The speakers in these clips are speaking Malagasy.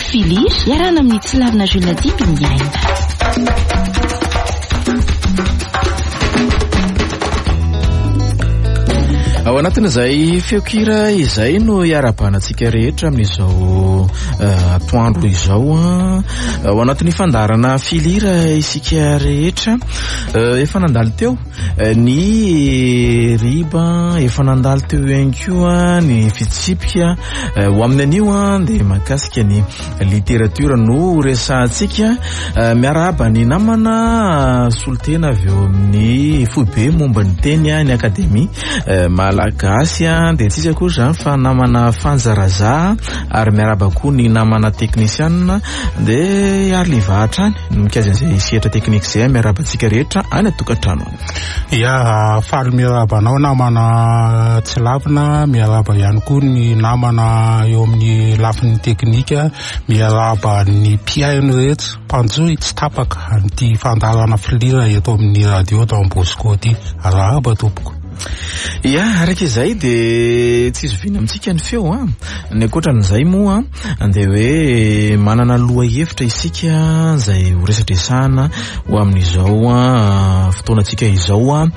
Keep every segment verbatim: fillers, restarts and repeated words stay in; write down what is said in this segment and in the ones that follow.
Filir iarana amin'ny tsilarina Jules Dimby miaina. Ao anatin'izay feokira izay no iarabanantsika rehetra amin'izao atoandro izao a. Ao anatin'ny fandarana filira isika rehetra efa nandalo teo ny riba, efa nandalo teo ihany koa ny fitsipika ho amin'ny anio a dia mahakasika ny literatura no resantsika miarahaba ny namana solitena avy eo amin'ny foibe momba ny teny ny akademia malagasy a dia tsika koa zany fa namana fanjaraza ary miaraba koa ny namana teknisianina dia ary livahatra any mikazan'izay sehatra teknika izay miaraba antsika rehetra any atokantrano ia faly miarabanao namana tsy lavina miaraba ihany koa ny namana eo amin'ny lafiny teknika miaraba ny mpiaino rehetra mpanjoy tsy tapaka an'ity fandarana filira eto amin'ny radio Don Bosco ty arahaba tompoko. Ia araka izay dia tsy zoviana amintsika ny feo a ny ankoatran'izay moa dia hoe manana loha hevitra isika izay ho resadresahana ho amin'izao a fotoanantsika izao a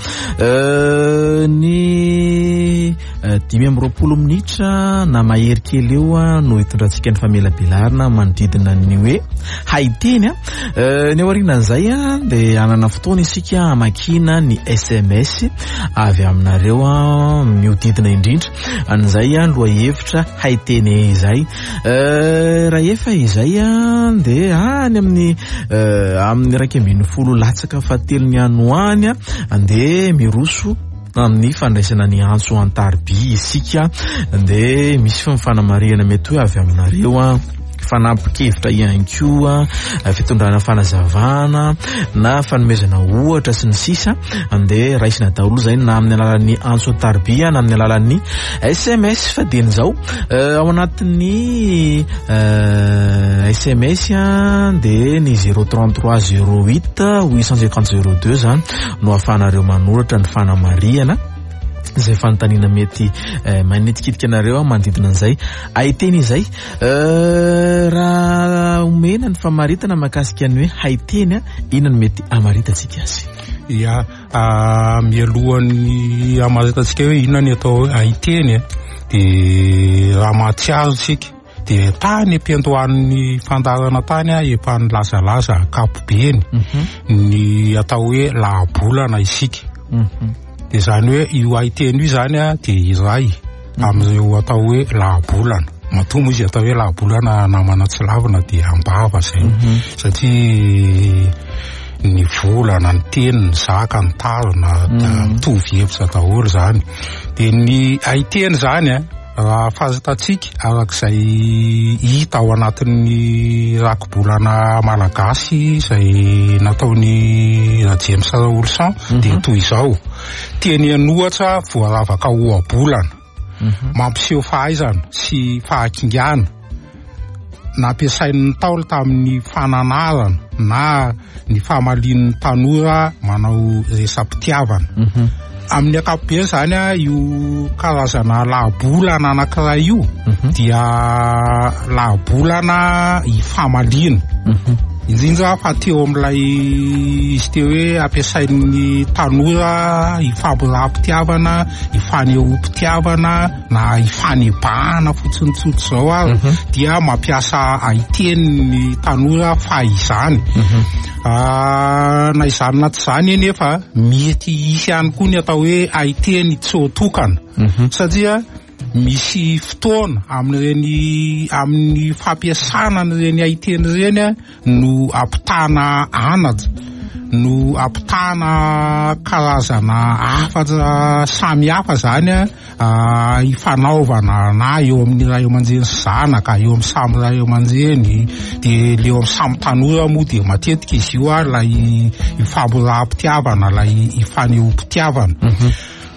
ny dimy amby roapolo minitra na mahery kely eo a no hitondrantsika ny famelabelarina manodidina ny hoe haiteny a ny aorianan'izay a dia anana fotoana isika amakina ny S M S avy aminareo a miodidina indrindra an'izay a loha hevitra haiteny izay raha efa izay a dia any amin'ny amin'ny raika ambin'ny folo latsaka fahatelo ny anoany a andeha miroso amin'ny fandraisana ny antso antarby isika dia misy fanamariana mety hoe avy aminareo a fanampikevitra ihany koa fitondrana fanazavana na fanomezana ohatra sy ny sisa andeha raisina daholo zay na amin'ny alalan'ny antso antarbia na amin'ny alalan'ny S M S fa dian'izao ao anatin'ny S M S a dia ny zéro trente-trois zéro huit huit cent cinquante zéro deux zany no ahafahanareo manoratra ny fanamariana izay fanontaniana mety manetikitika anareo manodidina an'izay haiteny izay raha omena ny famaritana mahakasika ny hoe haiteny inona no mety amaritantsika azy. Ia mialohan'ny amaritantsika hoe inona ny atao hoe haiteny dia raha mahatsiaro isika dia tany ampiantohan'ny fandarana tany efa ny lazalaza akapobeny ny atao hoe lahabolana isika dia izany hoe io haiteny io zany a dia iray amin'ireo atao hoe lahabolana matombo izy atao hoe lahabolana namana tsy lavina dia ambava zay satria ny volana ny teny ny zaka ny tarina mitovy hevitra daholo zany dia ny haiteny zany a raha fahazatatsika arak'izay hita ao anatin'ny rakobolana malagasy izay nataony James Raoulson dia toy izao teny anohatra voaravaka ohabolana mampiseho fahaizana sy fahakingana nampiasain'ny Ntaolo tamin'ny fananarana na ny famalian'ny tanora manao resam-pitiavana amin'ny ankapobeny zany a io karazana lahabolana anankiray io dia lahabolana ifamaliana indrindra fa teo amin'ilay izy teo hoe ampiasain'ny tanora ifampiram-pitiavana ifanehoam-pitiavana na ifanebahana fotsiny tsotro zao ary dia mampiasa haiteny ny tanora fa izany na izany naty izany nefa mety hisy ihany koa ny atao hoe haiteny tsoatokana satria misy fotoana amin'ireny amin'ny fampiasana n'ireny haiteny ireny no ampitana anatra no ampitana karazana hafatra samy hafa zany ifanaovana na eo amin'ny ray aman-dreny sy zanaka eo amin'ny samy ray aman-dreny dia leo amin'ny samy tanora moa dia matetika izy io a lay ifampiram-pitiavana lay ifanehoam-pitiavana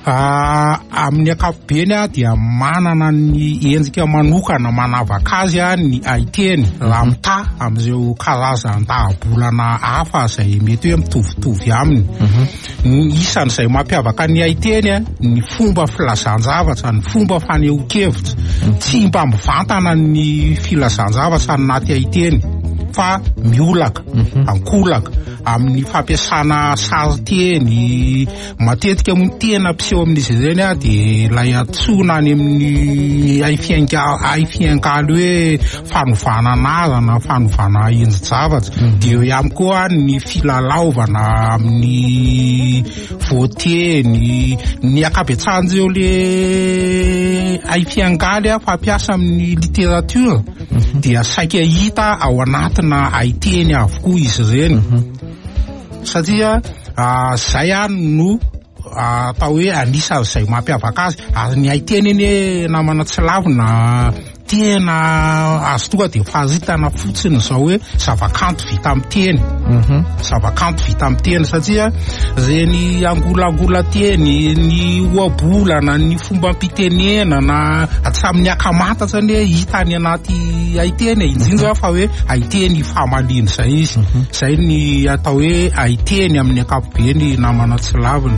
amin'ny ankapobeny a dia manana ny endrika manokana manavaka azy a ny aiteny raha mita amin'izao karazan-dahabolana hafa izay mety hoe mitovitovy aminy. Isan'izay mampiavaka ny aiteny a ny fomba filazan-javatra, ny fomba fanehoan-kevitra, tsy mba mivantana ny filazan-javatra anaty aiteny fa miolaka, ankolaka amin'ny fampiasana sariteny. Matetika moa tena mpiseho amin'izy ireny a dia ilay antsona any amin'ny aifiankalo hoe fanovana anarana, fanovana endri-javatra. Dia eo ihany koa ny filalaovana amin'ny voateny, ny akabetsan'ireo le aifiangaly a fampiasa amin'ny literatura dia saika hita ao anatina aiteny avokoa izy ireny. Satria zay any no atao hoe anisan'izay mampiavaka azy. Ary ny aiteny eny namana tsy lavina tena azo tonga dia faharitana fotsiny izao hoe zavakanto vita amin'ny teny. Zavakanto vita amin'ny teny satria reny angolangola teny, ny ohabolana, ny fomba mpitenenana tsy amin'ny akamantatra ny hita any anaty aiteny, indrindra fa hoe aiteny famaliny zay izy. Zay ny atao hoe aiteny amin'ny ankapobeny namana tsy lavina.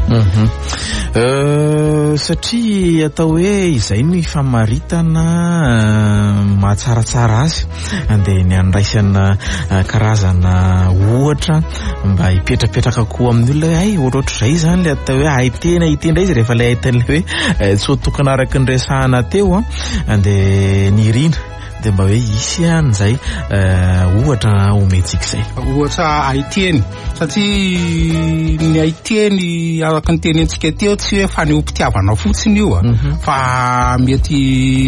Satria atao hoe izay ny famaritana mahatsaratsara azy dia ny andraisana karazana ohatra mba hipetrapetraka koa amin'ny olona ay ohatrohatrizay zany le atao hoe aiteny aiteny indray izy rehefa le aiteny hoe tsy ho tokony araky ny resahana teo a dia ny irina dia mba hoe isy an'izay ohatra omentsika izay ohatra aiteny. Satria ny aiteny araka ny tenentsika teo tsy hoe faneho-pitiavana fotsiny io fa mety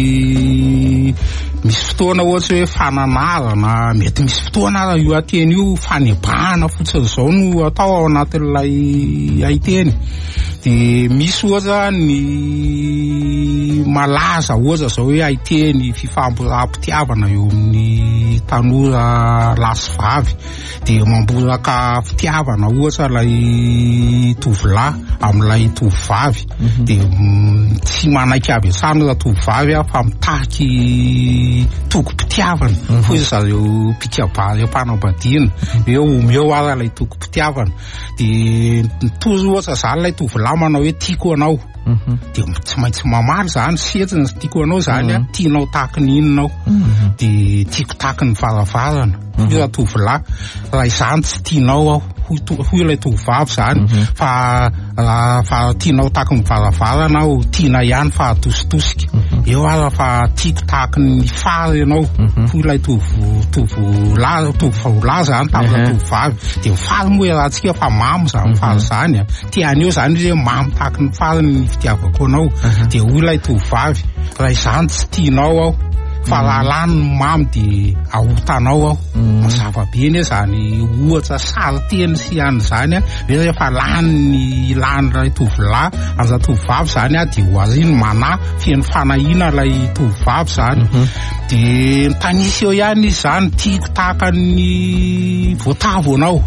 misy fotoana ohatra hoe fananarana, mety misy fotoana ara io aiteny io fanebahana fotsiny izao no atao ao anatin'ilay aiteny. Dia misy ohatra ny malaza ohatra izao hoe aiteny fifamboram-pitiavana eo amin'ny tanora lahy sy vavy, dia mamboraka fitiavana ohatra ilay tovolahy amin'ilay tovovavy. Dia tsy manaiky avy hatrany raha tovovavy fa mitaky toko-pitiavana foy zareo mpikabary ampanambadiana eo omeo ara ilay toko-pitiavana. Dia tozy ohatra zany ilay tovolahy manao hoe tiako anao, dia tsy maintsy mamaly zany setsiny tiako anao zany a tianao tahaky ny inonao, dia tiako tahaky ny varavarana hoy raha tovolahy. Raha izany tsy tianao aho hoy ilay tovovavy zany fa fa tianao tahaky ny varavarana aho, tiana ihany fa atositosika. Eo ara fa tiako tahaky ny fary ianao hoy ilay tovolahy tovolahy zany tamin'ilay tovovavy. Dia fary moa rahantsika fa mamy zany fary zany a, tiany eo zany hoe mamy tahaky ny fary ny fitiavako anao. Dia hoy ilay tovovavy raha izany tsy tianao aho fa raha lany mamy dia ahotanao aho. Mazava be ne zany ohatra sary teny sy an'izany a hoe rehefa lany ny lan'ilay tovolahy an'izay tovovavy zany a dia ho ariny mana feno fanahina ilay tovovavy zany. Dia tanisa eo ihany izy zany tiako tahaka ny voatavo anao,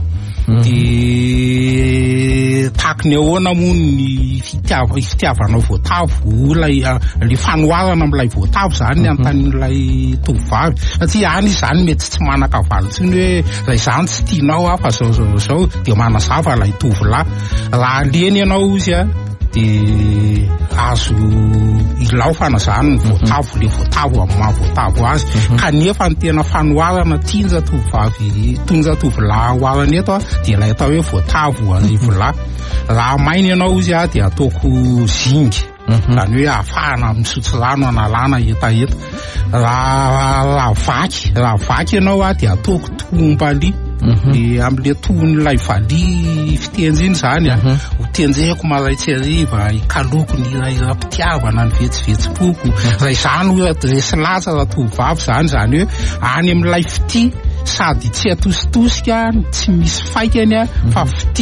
dia tahaky ny ahoana moa ny fitiavanao voatavo ilay le fanoharana amin'ilay voatavo zany ny antanin'ilay tovovavy. Satria any izy zany mety tsy manakavaly tsiny hoe raha izany tsy tianao a fa zao zao zao dia manazava ilay tovolahy. Raha aleny ianao izy a dia azo ilaofana zany ny voatavo, le voatavo amin'ny maha voatavo azy. Kanefa ny tena fanoharana tianza tovovavy tonja tovolahy hoarana eto a dia ilay atao hoe voatavo arivolahy. Raha maina ianao izy a dia ataoko zingy, zany hoe ahafahana misotro rano analana etaeta. Raha vaky raha vaky ianao a dia ataoko tombaly. Dia amin'ilay tohin'ilay valy fitenjy iny zany a ho tenjehako maraitsy hariva hikaloko ny ira-ira-pitiavana ny vetsivetsipoko. Raha izany hoe adresy latsa raha tovovavy zany zany hoe any amin'ilay fity sady tsy atositosika, tsy misy faikany a fa fity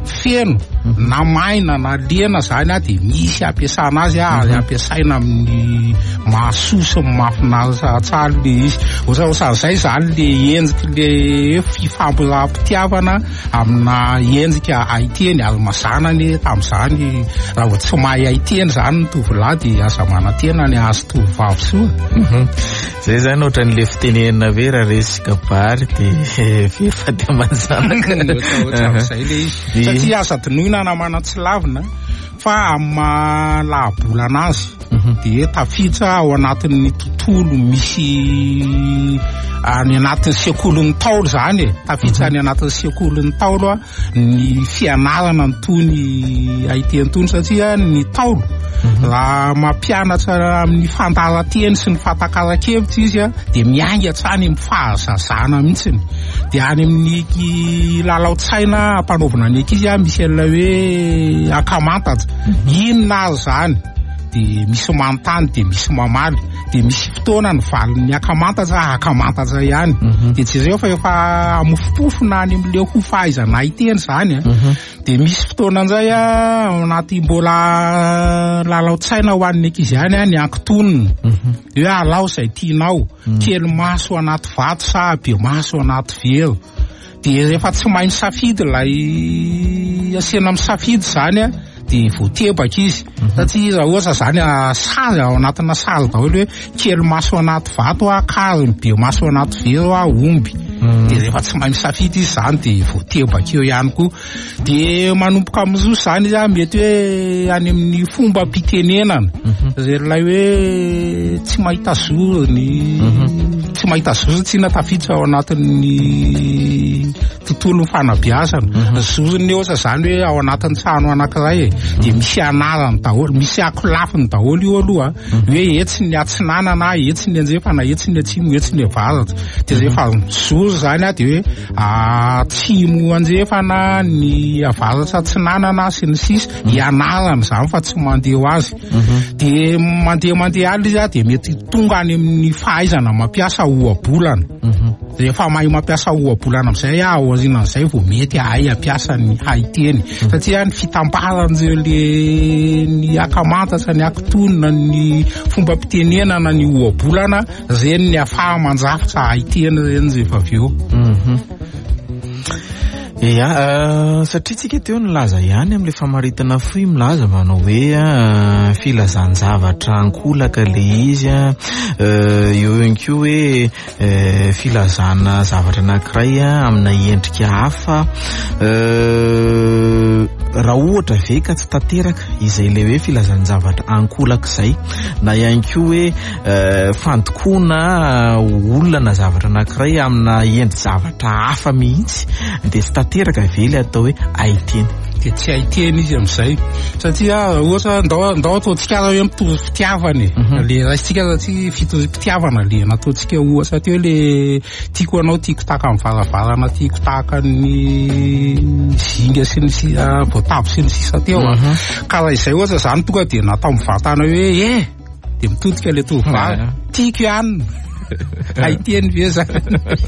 feno na maina na lena zany a de misy ampiasana azy a ampiasaina amin'ny mahasoso mahafinaritra tsara le izy ohatrohatr'izay zany le endriky le fifampiravapitiavana amina endrika haiteny ary mazanany tam'izany raha vao tsy mahay haiteny zany ny tovolahy de aza manantena ny azo tovovavy soa. Zay zany ohatran'le fitenenana hoe raha resika bary de efa de manjanaka ohatr'izay le izy satria aza tonoina na mana tsy lavina fa amin'ny lahabolana azy de tafiditra ao anatin'ny tontolo misy any anatin'ny sekolon'ny taolo zany e tafiditra any anatin'ny sekolon'ny taolo a ny fianarana ny tony haiteny tony satria ny taolo raha mampianatra amin'ny fandaharateny sy ny fahatakaran-kevitra izy a de miainga hatrany amin'ny fahazazana mihitsiny de any amin'ny lalao-tsaina ampanaovana ny ankizy a misy an'ilay hoe akamantatra inona azy zany de misy manontany de misy mamaly de misy fotoana ny valiny akamantatra akamantatra ihany de tsy zay fa efa amofopofona any amin'le ho fahaizana haiteny zany a de misy fotoana an'izay a anaty mbola lalao-tsaina ho an'ny ankizy ihany a ny ankitonina hoe alao zay tianao kely maso anaty vato sa be maso anaty vero de rehefa tsy mahay misafidy lay asiana misafidy zany a de voatebaka izy satria raha ohatra zany sary ao anatina sary daholo hoe kely maso anaty vato a kary be maso anaty vero a omby de rehefa tsy mahay misafidy izy zany de voatebaka eo ihany koa de manomboka amin'izao zany izy a mety hoe any amin'ny fomba mpitenenana zay lay hoe tsy mahita zorony tsy mahita zorony tsy na tafiditra ao anatin'ny tontolo fanabeazana zorony ohatra zany hoe ao anatin'ny trano anankiray e de misy anarany daholo misy akolafiny daholo io aloha hoe etsy ny atsinanana etsy ny anjefana etsy ny atsimo etsy ny avaratra de rehefa zoro zany a de hoe atsimo anjefana ny avaratra atsinanana sy ny sisa ianarany zany fa tsy mandeha azy de mandeha mandeha aly izy a de mety tonga any amin'ny fahaizana mampiasa ohabolana rehefa mahay mampiasa ohabolana am'izay a aorianan'izay vao mety ahay ampiasa ny haiteny satria ny fitambaran'ireo le ny akamantatra ny akitonina ny fomba mpitenenana ny ohabolana reny ny afaha mandrafitra haiteny reny rehefa avy eo. Ia, satria tsika teo nilaza ihany amin'le famaritana foy milaza manao hoe filazan-javatra ankolaka le izy a eo ihany koa hoe filazana zavatra anankiray amina endrika hafa raha ohatra ve ka tsy tanteraka izay le hoe filazan-javatra ankolaka izay na ihany koa hoe fandokoana olona na zavatra anankiray amina endri-javatra hafa mihitsy de tsy tanteraka ve le atao hoe haiteny de tsy haiteny izy am'izay satria ohatra ndao ndao ataontsika hoe mitovy fitiavana e le raisitsika satria fitovi-pitiavana le nataontsika ohatra teo le tiako anao tiako taka amin'ny varavarana tiako taka ny zinga sy ny sisa voatavo sy ny sisa teo a ka raha izay ohatra zany tonga de natao mivatana hoe e de mitodika le tovovavy tiako ihany haiteny ve zany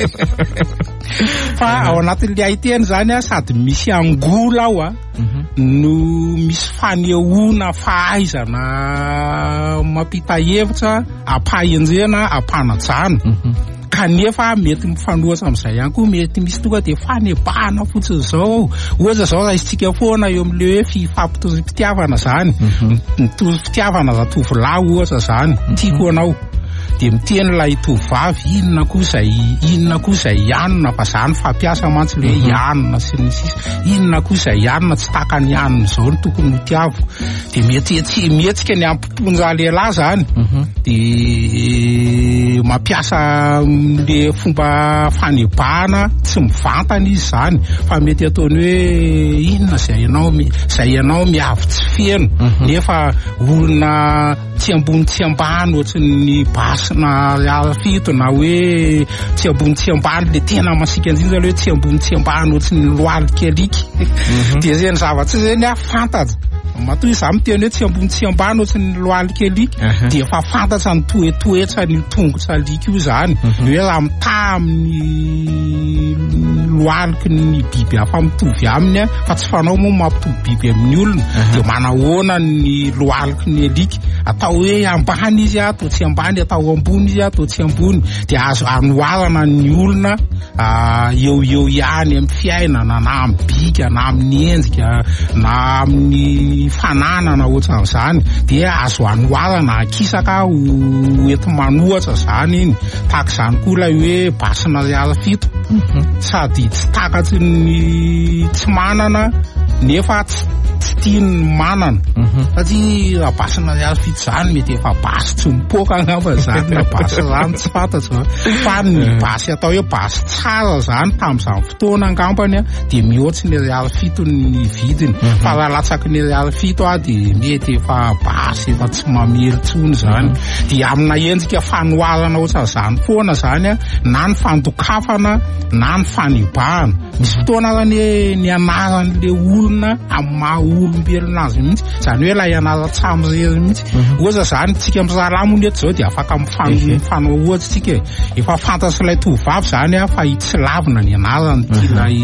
fa ao anatin'le haiteny zany a sady misy angola ao a no misy fanehoana fahaizana mampita hevitra ampahenjena ampanajana kanefa mety mifanohitra am'izay ihany koa mety misy tonga de fanebahana fotsiny zao ohatra zao raha isitsika foana eo am'le hoe fifampitozi-pitiavana zany mitozi-pitiavana raha tovolahy ohatra zany tiako anao de miteny lay tovavy inona koa zay inona koa zay ianona fa zany fampiasa mantsy le ianona sy ny sisa inona koa zay ianona tsy taka ny ianona zao ny tokony ho tiavo de mety tsy mihetsika ny ampimponja lehilahy zany de mampiasa le fomba fanebahana tsy mivantana izy zany fa mety ataony hoe inona zay ianao zay ianao miavy tsy feno nefa olona tsy ambony tsy ambany ohatry ny basy basina ala fito na hoe tsy ambony tsy ambany le tena masika indrindra le hoe tsy ambony tsy ambany ohatsy ny loaly keliky dia zay ny zavatra zany a fantatra matoa izy amin'ny teny hoe tsy ambony tsy ambany ohatsy ny loaly keliky dia efa fantatra ny toetoetra ny tongotra alika io zany hoe raha mitaha amin'ny loaliky ny biby hafa mitovy aminy a fa tsy fanao moa mampitovy biby amin'ny olona dia manahoana ny loaliky ny alika atao hoe ambany izy atao tsy ambany atao ambony izy atao tsy ambony dia azo anoharana ny olona eo eo ihany amin'ny fiainana na amin'ny bika na amin'ny endrika na amin'ny fananana ohatran'izany dia azo anoharana akisaka ho ento manohatra zany iny tahaka izany koa ilay hoe basina riala fito sady tsy takatry ny tsy manana nefa tsy tiany manana satria raha basina riala fito zany mety efa basy tsy mipoka angamba zany na basy zany tsy fantatro fa ny basy atao hoe basy tsara zany tamin'izany fotoana angambany a dia mihoatsy ny riala fito ny vidiny fa raha latsaky ny riala fito a dia mety efa basy efa tsy mamely tsony zany dia amina endrika fanoharana ohatran'izany foana zany a na ny fandokafana na ny fanibahana misy fotoana ny ny anaran'le olona amin'ny maha olombelona azy mihitsy zany hoe ilay anara tsamrery mihitsy ohatra zany tsika mizalamony eto zao dia afaka mifanao ohatsy tsika efa fantatry ilay tovavy zany a fa tsy lavina ny anarany ty ilay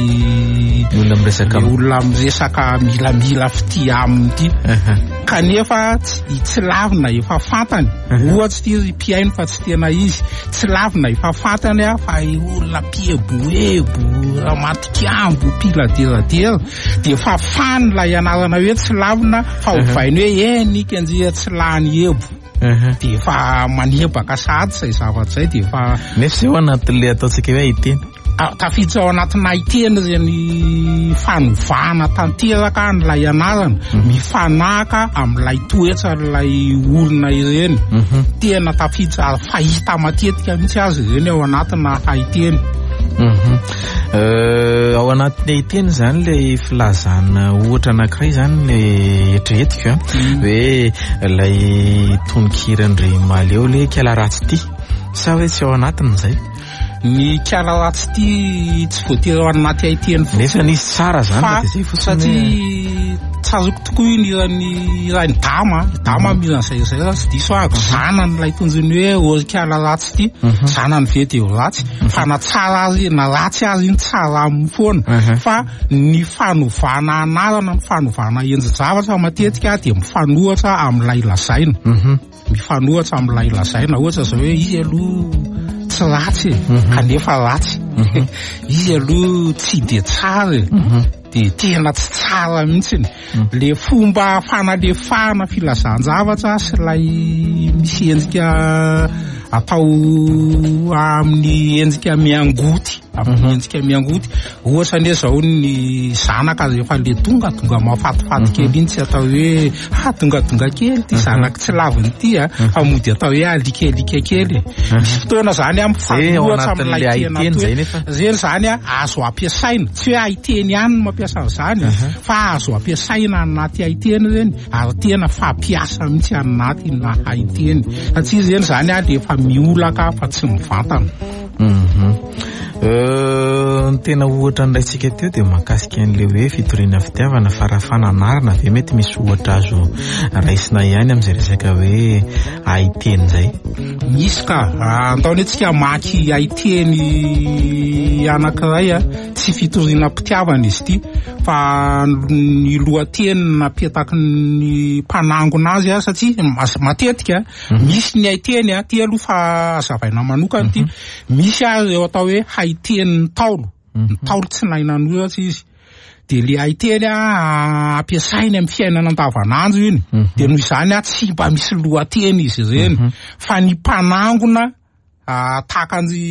olona miresaka milamila fity aminy ty kanefa tsy lavina efa fantany ohatsy ty mpiaino fa tsy tena izy tsy lavina efa fantany a fa olona pieboebo ramatikambo piladeradera dia fa fany lay anarana hoe tsy lavina fa hovainy hoe enika anjea tsy lany ebo dia efa manebaka sady zay zavatra zay dia efa nefa zay ho anatin'le ataontsika hoe hiteny tafiditra ao anatina hiteny zany fanovana tanteraka n'ilay anarana mifanaka amin'ilay toetra n'ilay olona ireny tena tafiditra fahita matetika mihitsy azy ireny ao anatina hiteny ao anatin'ny hiteny zany le filazana ohatra anankiray zany le etrehetika hoe ilay tononkirandry maleo le kiala ratsy ty sa hoe tsy ao anatiny zay ny kiala ratsy ty tsy voatery ao anaty hiteny nefa nisy tsara zany fa dia zay satria tsazoko tokoa iny irany irany dama dama miran'izay zay raha tsy diso ahako zanany ilay tonjony hoe kiala ratsy ty zanany ve dia ho ratsy fa na tsara azy na ratsy azy iny tsara amin'ny foana fa ny fanovana anarana ny fanovana enjy-javatra matetika dia mifanohatra amin'ilay lazaina mifanohatra amin'ilay lazaina ohatra zao hoe izy aloha tsy ratsy kanefa ratsy izy aloha tsy dia tsara dia tena tsy tsara mihitsiny le fomba fanalefahana filazan-javatra sy ilay misy endrika atao amin'ny endrika miangoty amin'ny endrika miangoty ohatra ane zao ny zanaka rehefa le tonga tonga mahafatifaty kely iny tsy atao hoe ha tonga tonga kely ty zanaka tsy laviny ty a fa mody atao hoe alikealika kely misy fotoana zany a mifanohatra amin'ilay tena zeny zany a azo ampiasaina tsy hoe haiteny ihany no mampiasa zany fa azo ampiasaina anaty haiteny reny ary tena fampiasa mihitsy anaty na haiteny satria zeny zany a lefa miolaka fa tsy mivantana ny tena ohatra niraitsika teo dia mahakasika an'le hoe fitoriana fitiavana farafana anarana ve mety misy ohatra azo raisina ihany amin'izay resaka hoe haiteny zay misy ka antaony antsika maky haiteny anankiray a tsy fitoriana mpitiavana izy ty fa ny lohateny napetaky ny mpanangona azy a satria matetika misy ny haiteny a ty aloha fa azavaina manokana ty misy azy eo atao hoe haiteny ny taolo ny taolo tsy nahinan'oratsy izy dia le haiteny a ampiasainy amin'ny fiainana andavanandro iny dia noho izany a tsy mba misy lohateny izy ireny fa ny mpanangona takan'ny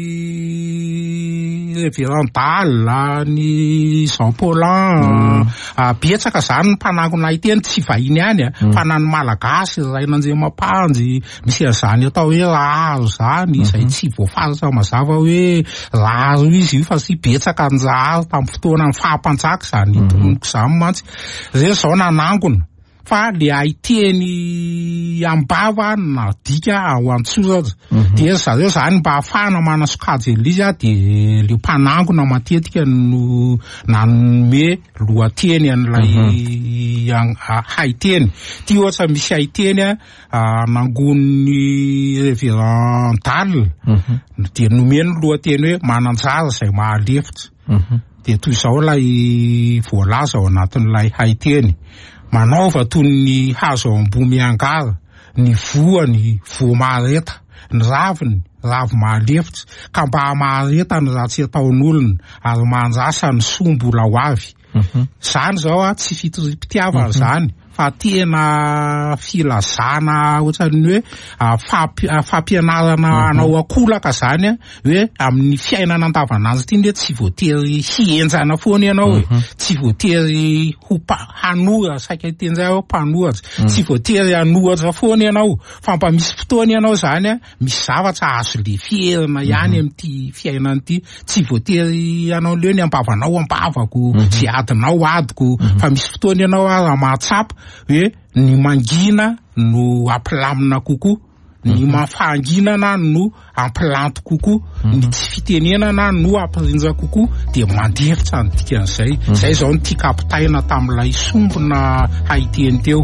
Révérend Dalle ny Jean Paulin betsaka zany ny mpanangona hiteny tsy vahiny ihany fa na ny malagasy Rainandriamapanjy misy an'izany atao hoe raro zany izay tsy voafaritra mazava hoe raro izy io fa sy betsaka anjaro tamin'ny fotoana ny fahampanjaka zany tomoniko izany mantsy zay zao nanangona fa le haiteny ambava na dika ao antsoza dia zareo zany mba afahana manasokajy elizy a de le mpanangona matetika no nanome lohateny an'ilay haiteny ty ohatra misy haiteny a nangony révérend Dal de nomeny lohateny hoe mananjara zay mahalefitra de toy izao lay voalaza ao anatin'ilay haiteny manaova toy ny hazo ambony angara ny voany voamareta ny raviny ravy mahalefitra ka mba mahareta ny raha tsy ataon'olona ary manjasa ny sombola ho avy zany zao a tsy fitopitiavana zany fa tena filazana ohatran'ny hoe fampianarana anao akolaka zany hoe amin'ny fiainana andavanandro ty ndre tsy voatery hienjana foana ianao tsy voatery ho hanora saika tenjay ao mpanohatra tsy voatery hanohatra foana ianao fa mba misy fotoana ianao zany misy zavatra azo le fierina ihany amin'ity fiainana ty tsy voatery ianao leo ny ambavanao ambavako sy adinao adiko fa misy fotoana ianao raha mahatsapa hoe ny mangina no ampilamina kokoa ny mafanginana no ampilanto kokoa ny tsy fitenenana no ampirinja kokoa de mandefitra ny dikan'izay zay zao ny tia kapitaina tamin'ilay sombona haiteny teo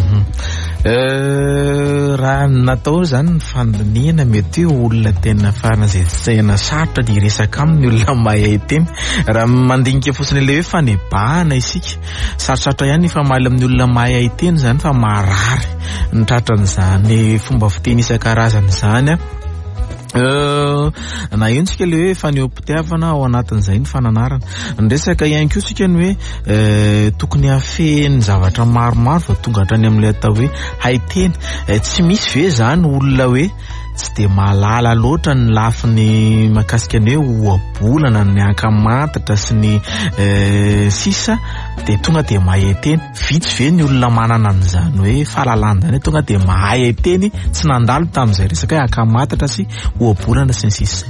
raha natao zany ny fandiniana mety hoe olona tena fanazetsena sarotra de resaka amin'ny olona mahay haiteny raha mandinika fotsiny le hoe fanebahana isika sarosarotra ihany efa mahaly amin'ny olona mahay haiteny zany fa marary ny tratran'izany fomba fiteny isan-karazany zany a na iontsika le hoe faneom-pitiavana ao anatin'izay ny fananarana ny resaka ihany koa sika ny hoe tokony hafeny zavatra maromaro fa tonga hatrany amin'ilay atao hoe haiteny tsy misy ve zany olona hoe tsy de mahalala loatra ny lafiny makasika ny hoe ohabolana ny ankamantatra sy ny sisa de tonga de mahay haiteny vitsy ve ny olona manana an'izany hoe fahalalana zany tonga de mahay haiteny tsy nandalo tamin'izay resaka hoe ankamantatra sy ohabolana sy ny sisa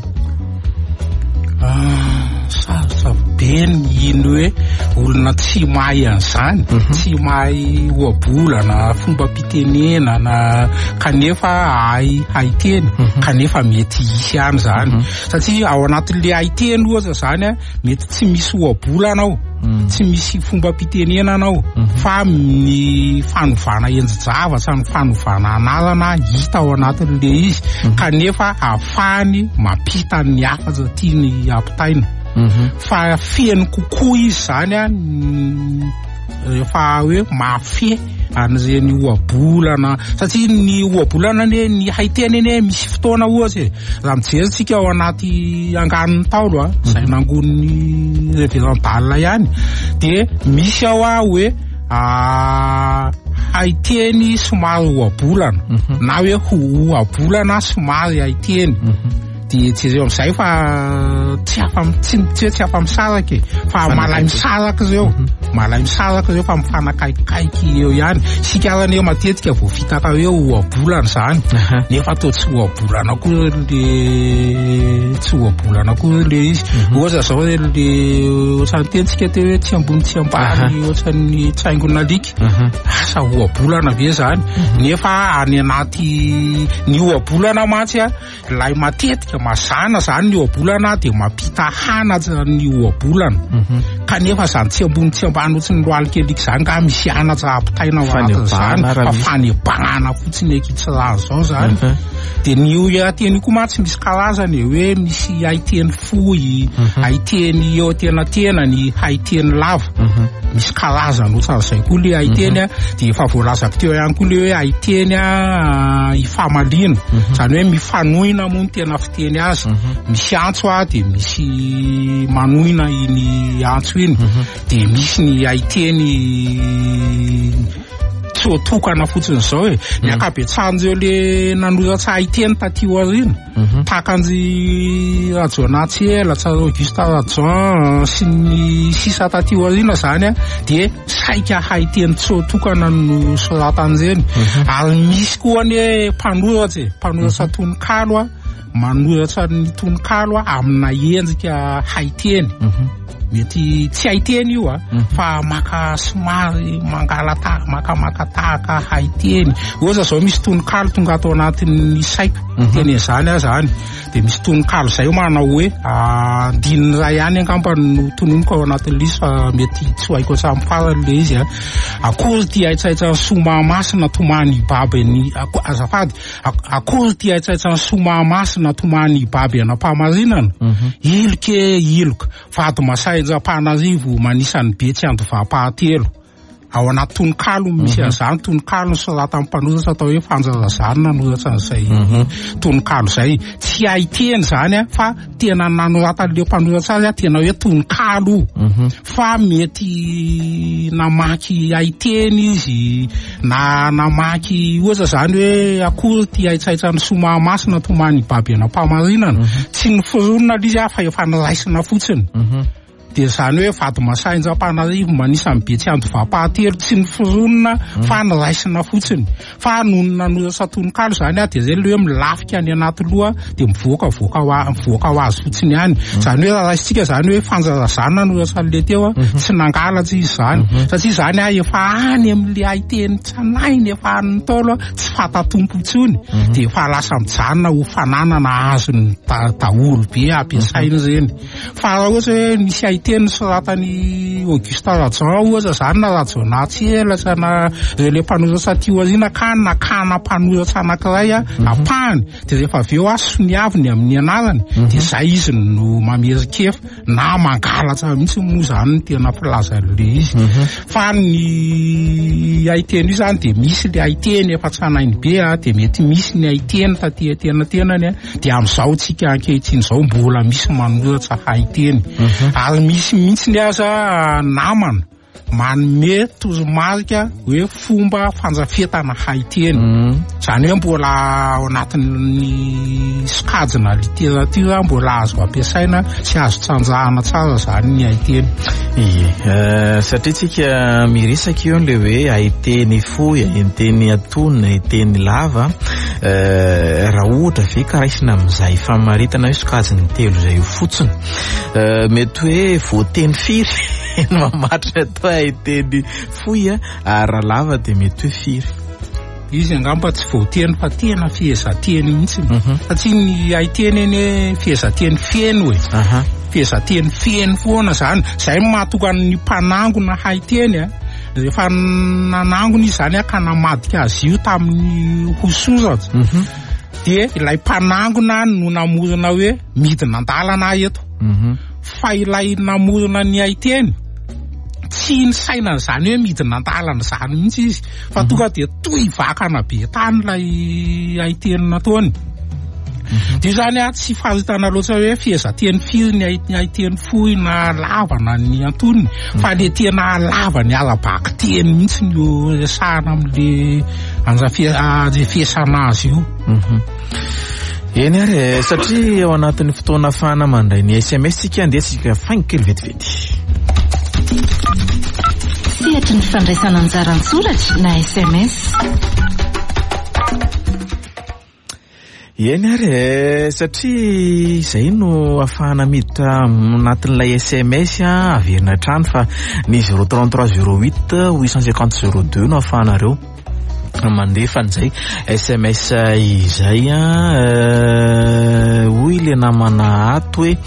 sarotra be ny ino hoe olona tsy mahay an'izany tsy mahay ohabolana fomba mpitenena na kanefa hay haiteny kanefa mety hisy any zany satria ao anatin'le haiteny ohatra zany a mety tsy misy ohabolana ao tsy misy fomba mpitenena anao fa ny fanovana enjy-javatra ny fanovana anarana hita ao anatin'le izy kanefa ahafahany mampita ny hafatra tiany ampitaina fa feno kokoa izy zany a rehefa hoe mafy an'ireny ohabolana satria ny ohabolana ne ny haiteny ne misy fotoana ohatsy raha mijerytsika ao anaty angan'ny taolo a zay nangon'ny révérend Dal ihany de misy ao a hoe haiteny somary ohabolana na hoe ohabolana somary haiteny de jereo am'izay fa tsy afa tsy tsy afa misaraka fa malay misaraka zao malay misaraka zao fa mifanakaikikaiky eo ihany sikarany eo matetika vao fitaka hoe ohabolana zany nefa to tsy ohabolana koa le tsy ohabolana koa le izy ohatra zao le ohatrany tentsika teo hoe tsy ambony tsy ambany ohatrany tsaingona alika asa ohabolana ve zany nefa any anaty ny ohabolana mantsy a lay matetika mazana zany ny ohabolana de mampita hanatra ny ohabolana kanefa zany tsy ambony tsy ambany ohatsy ny loalikeliky zany ka misy hanatra ampitaina ao anatin'izany fa fanebahana fotsiny ekitsiraha zao zany de ny haiteny koa mantsy misy karazany hoe misy haiteny fohy haiteny eo tenatena ny haiteny lava misy karazany ohatran'izay koa le haiteny de efa voalazako teo ihany koa le hoe haiteny ifamaliana zany hoe mifanohina moa ny tena fiteny azy misy antso a de misy manohina iny antso iny de misy ny haiteny tsotokana fotsiny zao e ny akabetsahan'ireo le nanoratra haiteny taty aorina takan'ny Rajoanatsela Auguste Rajon sy ny sisa taty aorina zany a de saika haiteny tsotokana no soratan'ireny ary misy koa ny mpanoratra mpanoratra tononkalo a manoratra ny tononkalo a amina endrika haiteny mety tsy haiteny io a fa maka somary mangalata makamaka tahaka haiteny ohatra zao misy tononkalo tonga atao anatin'ny saiko teny zany a zany de misy tononkalo zay manao hoe andininy ray ihany angamba no tononiko ao anatin'ny liso mety tsy haiko samy farany le izy a akory ty aitsaitsany somamasina tomany babany azafady akory ty aitsaitsany somamasina tomany baby anam-pamarinana iloke iloka vady masainjam-panarivo manisany be tsy ando vapahatelo ao anaty tononkalo misy an'izany tononkalo sorata amin'ny mpanoratra atao hoe fanjazazany nanoratra an'izay tononkalo zay tsy haiteny zany a fa tena nanorata le mpanoratra azy a tena hoe tononkalo fa mety namaky haiteny izy na namaky ohatra zany hoe akory ty aitsaitsany somamasina tomany baby anam-pamarinana tsy noforonina lizy a fa efa niraisina fotsiny de zany hoe vady masainjam-panarivo manisany be tsy ando vapahatelo tsy noforonina fa niraisina fotsiny fa noho nanoratra tononkalo zany a de zay le hoe milafika any anaty loha de mivoaka voaka mivoaka ho azy fotsiny ihany zany hoe raisitsika zany hoe fanjazazany nanoratra le teo a tsy nangalatsy izy zany satria zany a efa any am'le haiteny tsanainy efa any tolo tsy fatatompo intsony de efa lasa mijanona ho fananana azony daholo be ampiasainy reny fa raha ohatra hoe misy teny soratany Augusta Rajan ohatra zany na Rajona Tsielatra na le mpanoratra Tioazina ka nakana mpanoratra anankiray a apahany de rehefa avy eo a soniaviny amin'ny anarany de zay izy no mamerikefa na mangalatra mihitsy moa zany ny tena filaza le izy fa ny haiteny io zany de misy le haiteny efa tsanainy be a de mety misy ny haiteny taty tena tenany a de am'izao tsika ankehitriny zao mbola misy manoratra haiteny ary misy mihitsy ny aza namana manome toromarika hoe fomba fanjafetana haiteny zany hoe mbola ao anatin'ny sokajina literatura mbola azo ampiasaina sy azo tsanjahana tsara zany ny haiteny ie satria tsika miresaka eo le hoe haiteny fohy haiteny antonona haiteny lava raha ohatra ve karaisina am'izay famaritana hoe sokajiny telo zay io fotsiny mety hoe voateny firy mamatra atao haiteny fohy a ary raha lava de mety hoe firy izy angamba tsy voateny fa tena fihezateny mihitsy satria ny haiteny eny fihezateny feno hoe fihezateny feno foana zany zay mahatonga ny mpanangona haiteny a rehefa nanangona izy zany a ka namadika azy io tamin'ny hosoratra de ilay mpanangona no namorona hoe midina andalana eto fa ilay namorona ny haiteny tsy ny saina zany hoe midina andalana zany mihitsy izy fa tonga de toy vakana be tany lay haiteny nataony de zany a tsy faharitana loatra hoe fihezateny firy ny haiteny fohy na lava na ny antonony fa le tena lava ny arabaky teny mihitsy no resahana am'le anjafia fiasana azy io eny ary satria ao anatin'ny fotoana fana mandray ny S M S tsika andeha tsika faingo kely vetivety sehatry ny fandraisana anjara an-tsoratra na S M S eny ary satria zay no afahana miditra anatin'ilay S M S a averina trano fa ny zéro trente-trois zéro huit huit cent cinquante zéro deux no afahanareo mandefa an'izay S M S izay a hoy le namana ato hoe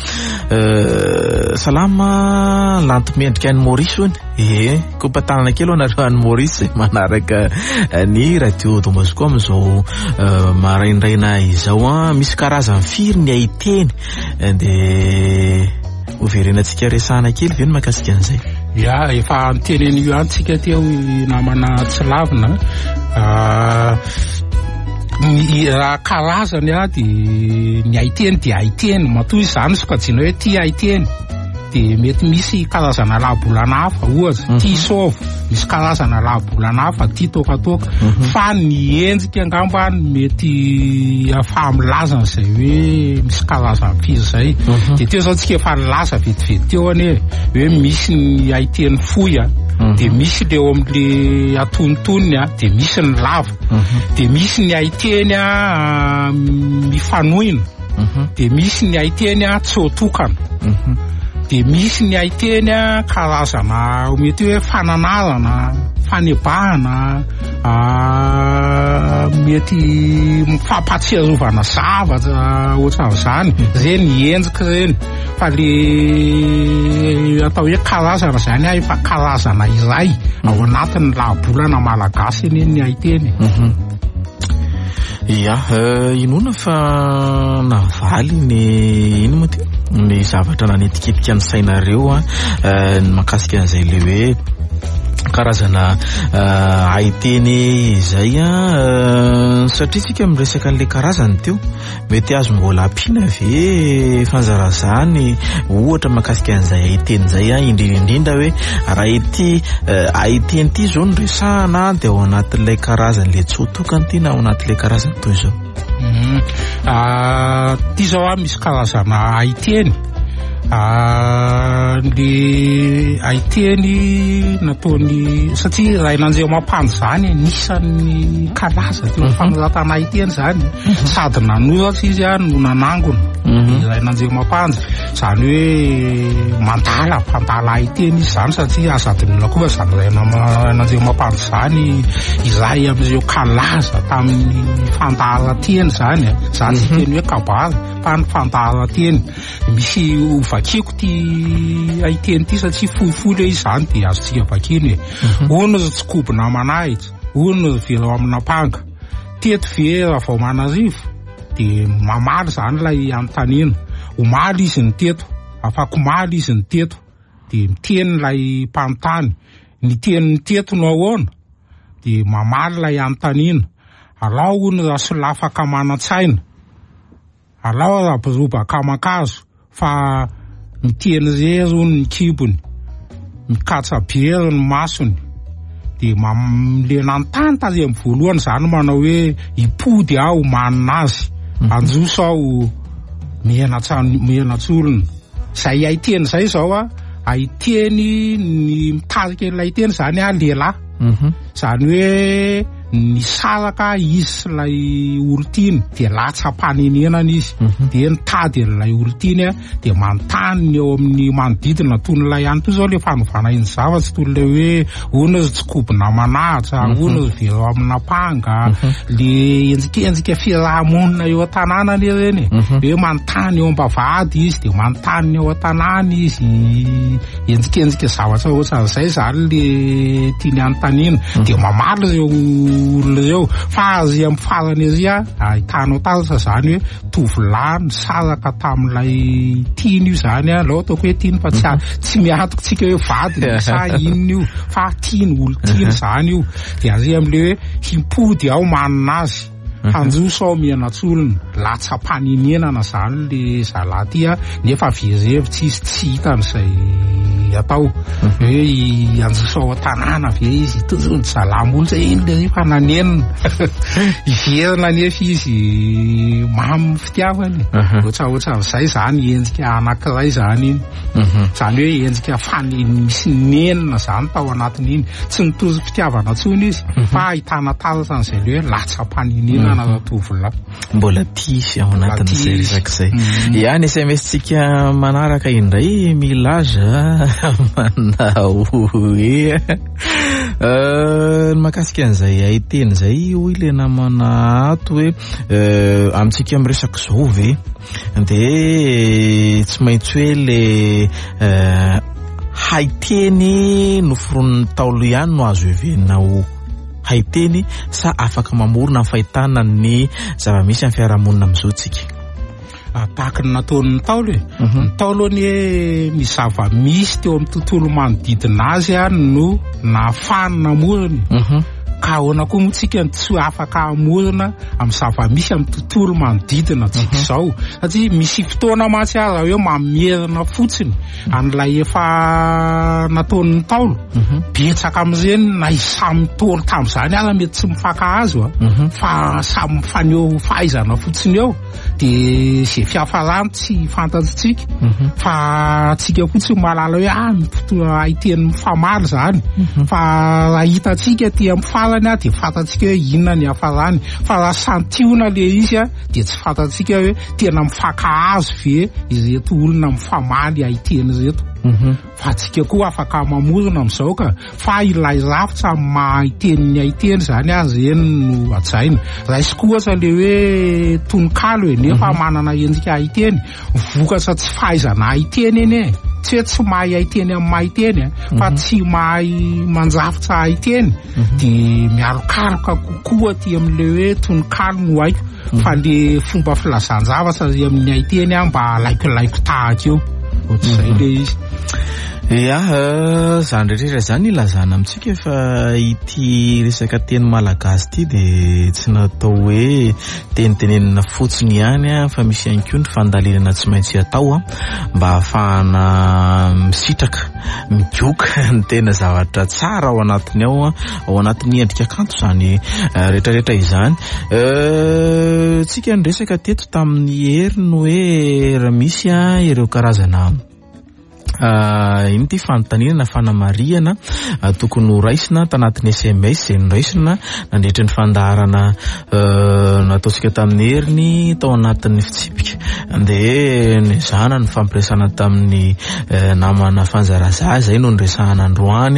salama lanto mendrika any Maurice hony e kompatanana kely anareo any Maurice manaraka ny radio Tomasiko am'izao maraindraina izao a misy karazany firy ny haiteny de overenantsika resahana kely ve no makasika an'izay ya efa niteneny io antsika teo namana tsy lavina ny raha karazany a de ny haiteny de haiteny matoa izany sokajina hoe ty haiteny de mety misy karazana labolana hafa ohatra ty sova misy karazana labolana hafa ty tokatoka fa ny endrika angamba mety afahamilazana zay hoe misy karazana firy zay de teo zao tsika efa nilaza vetivety teo ane hoe misy ny haiteny fohy a de misy leo am'le atontonony a de misy ny lava de misy ny haiteny a mifanohina de misy ny haiteny a tsotokana de misy ny haiteny karazana mety hoe fananarana fanebahana mety mifampatsiarovana zavatra ohatran'izany zay ny endrika reny fa le atao hoe karazana zany efa karazana iray ao anatin'ny lahabolana malagasy eny ny haiteny. Ya, inona fa navaly ny ino moa ty ny zavatra nanetikitika ny sainareo ny makasika an'izay le hoe karazana haiteny izay satria tsika miresaka an'le karazany teo mety azo mbola ampiana ve fanjarazany ohatra makasika an'izay haiteny zay indrindrindra hoe raha ity haiteny ty zao no resahana dia ao anatin'ilay karazany le tsotokany ty na ao anatin'ilay karazany toy zao. Ty zao a misy karazana haiteny le haiteny nataony satria raha nanjeo mampandy zany nisan'ny kalaza teo fanoratana haiteny zany sady nanoratra izy a no nanangona raha nanjeo mampandy zany hoe mandala mpandala haiteny izy zany satria azadinona koa zany raha nanjeo mampandy zany iray amin'ireo kalaza tamin'ny fandaharateny zany zany teny hoe kabary fa ny fandaharateny misy vakiko ty haiteny ty satria fohifohy le izy zany dia azotsika vakiny hoe ono ry tsikobona manahitra ono ry velao amina panga teto ve raha vao manarivo dia mamaly zany lay antanina omaly izy ny teto afaka omaly izy ny teto dia miteny lay mpanontany ny teny ny teto no ahoana dia mamaly lay antanina alao ono raha solafaka manan-tsaina alao raha borobaka makazo fa miteny rery hono ny kibony mikatsa bery ny masony dia le nanontany tazy amin'ny voalohany zany manao hoe hipody aho manina azy anjoso aho mihenatsolona zay haiteny zay zao a haiteny ny mitarika n'ilay haiteny zany a lehilahy zany hoe ny saraka izy sy lay olotiny dia latsa-panenenana izy dia nitady an'ilay olotiny dia manontany eo amin'ny manodidina toy ny lay ihany toy zao le fanovana iny zavatra toy le hoe ono ry tsikobona manahitra ono ry velao amina panga le endrikendrika fiarahamonina eo an-tanàna le reny hoe manontany eo am-bavahady izy dia manontany eo an-tanàna izy endrikendrika zavatra ohatran'izay zany le tiany anontaniana dia mamaly reo olona reo fa azy amin'ny farany ery a ahitanao taratra zany hoe tovolahy saraka tamin'ilay tiny io zany a lao ataoko hoe tiny fa tsy miatoko tsika hoe vady sa inona io fa tiny olo tiny zany io dia ary amin'le hoe hipody aho manina azy hanjoso aho mihenatsolona latsa-panenenana zany le zalahy ty a nefa verevy tsy izy tsy hitan'izay atao hoe anjoso ao an-tanàna ve izy tozony zalahy-molo zay iny le rehefa nanenina iverina nefa izy mamy fitiavany ohatraohatran'izay zany endrika anankiray zany iny zany hoe endrika fany misy nenina zany tao anatin'iny tsy nitozy fitiavana tsony izy fa ahitana taratra an'izay le hoe latsa-panenenana tovolahy mbola tisy ao anatin'izay resak'izay ihany S M S tsika manaraka indray milaza manao hoe makasika an'izay haiteny zay hoy le namana ato hoe amintsika miresaka zao ve dia tsy maintsy hoe le haiteny noforon'ny Ntaolo ihany no azo hevenao haiteny sa afaka mamorona ny fahitana ny zava-misy amin'ny fiarahamonina amin'izao tsika tahaka ny nataon'ny Ntaolo e Ntaolo ny ny zava-misy teo amin'ny tontolo manodidina azy a no nahafahany namorony ka ahoana koa moa tsika tsy afaka amorona amin'ny zava-misy amin'ny tontolo manodidina tsika izao satria misy fotoana matsy aza hoe mamerina fotsiny an'ilay efa nataon'ny Ntaolo betsaka amin'ireny na isamy tolo tamin'izany aza mety tsy mifankahazo fa samy mifaneo fahaizana fotsiny eo dia izay fiafarany tsy fantatsika fa tsika fotsiny mahalala hoe ah haiteny mifamaly zany fa raha hitatsika ty amin'ny fiarany a de fantatsika hoe inona ny hafarany, fa raha santiona le izy a de tsy fantatsika hoe tena mifakahazo ve ireto olona mifamaly haiteny reto. Fa tsika koa afaka mamorona am'izao ka fa ilay rafitra mahaiteny ny haiteny zany azy eny no ajaina. Raisy koa ohatra le hoe tononkalo e nefa manana endrika haiteny, vokatra tsy fahaizana haiteny eny e, tsy hoe tsy mahay haiteny amin'ny mahaiteny fa tsy mahay mandrafitra haiteny de miarokaroka kokoa aty am'le hoe tononkalo no haiko, fa le fomba filazanjavatra amin'ny haiteny a mba laikolaiko tahaka eo. Ohatr'izay le izy. Ia, zany rehetra zany ilazana amitsika fa ity resaka teny malagasy ity de tsy natao hoe tenitenenina fotsiny ihany a, fa misy ihany koa ny fandalinana tsy maintsy atao mba ahafahana misitraka migioka ny tena zavatra tsara ao anatiny ao ao anatin'ny endrika kanto zany rehetrarehetra izany. Tsika ny resaka teto tamin'ny heriny hoe raha misy a ireo karazana iny ty fanontaniana fanamariana tokony ho raisina tanatin'ny S M S izay noraisina nandritra ny fandaharana nataontsika tamin'ny heriny tao anatin'ny fitsipika, de nizana ny fampiresana tamin'ny namana fanjaraza zay no niresahana androany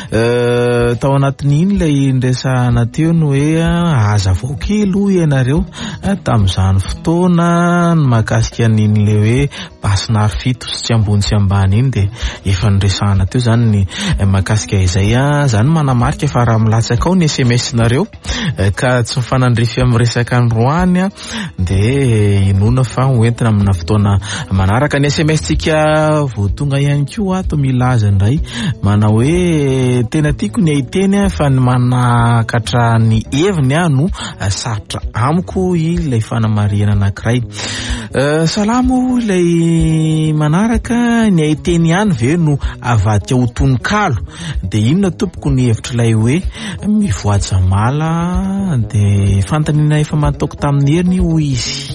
tao anatin'ny iny lay niresahana teo no hoe aza vao kely hoy ianareo tamin'izany fotoana ny mahakasika an'iny le hoe basina fito sy tsy ambony sy ambany iny de efa niresahana teo zany ny mahakasika izay a, zany manamarika fa raha milatsaka ao ny S M S nareo ka tsy mifanandrify amin'ny resaka androany de inona fa hoentina amina fotoana manaraka. Ny S M S tsika vao tonga ihany koa ato milaza indray mana hoe tena tiako ny haiteny fa ny manakatra ny heviny a no sarotra amiko ilay fanamariana anankiray. Salamo ilay manaraka ny haiteny ihany ve no avadika ho tononkalo, de inona tompoko ny hevitra ilay hoe mivoaja mala de fantanina efa mataoko tamin'ny heriny ho izy.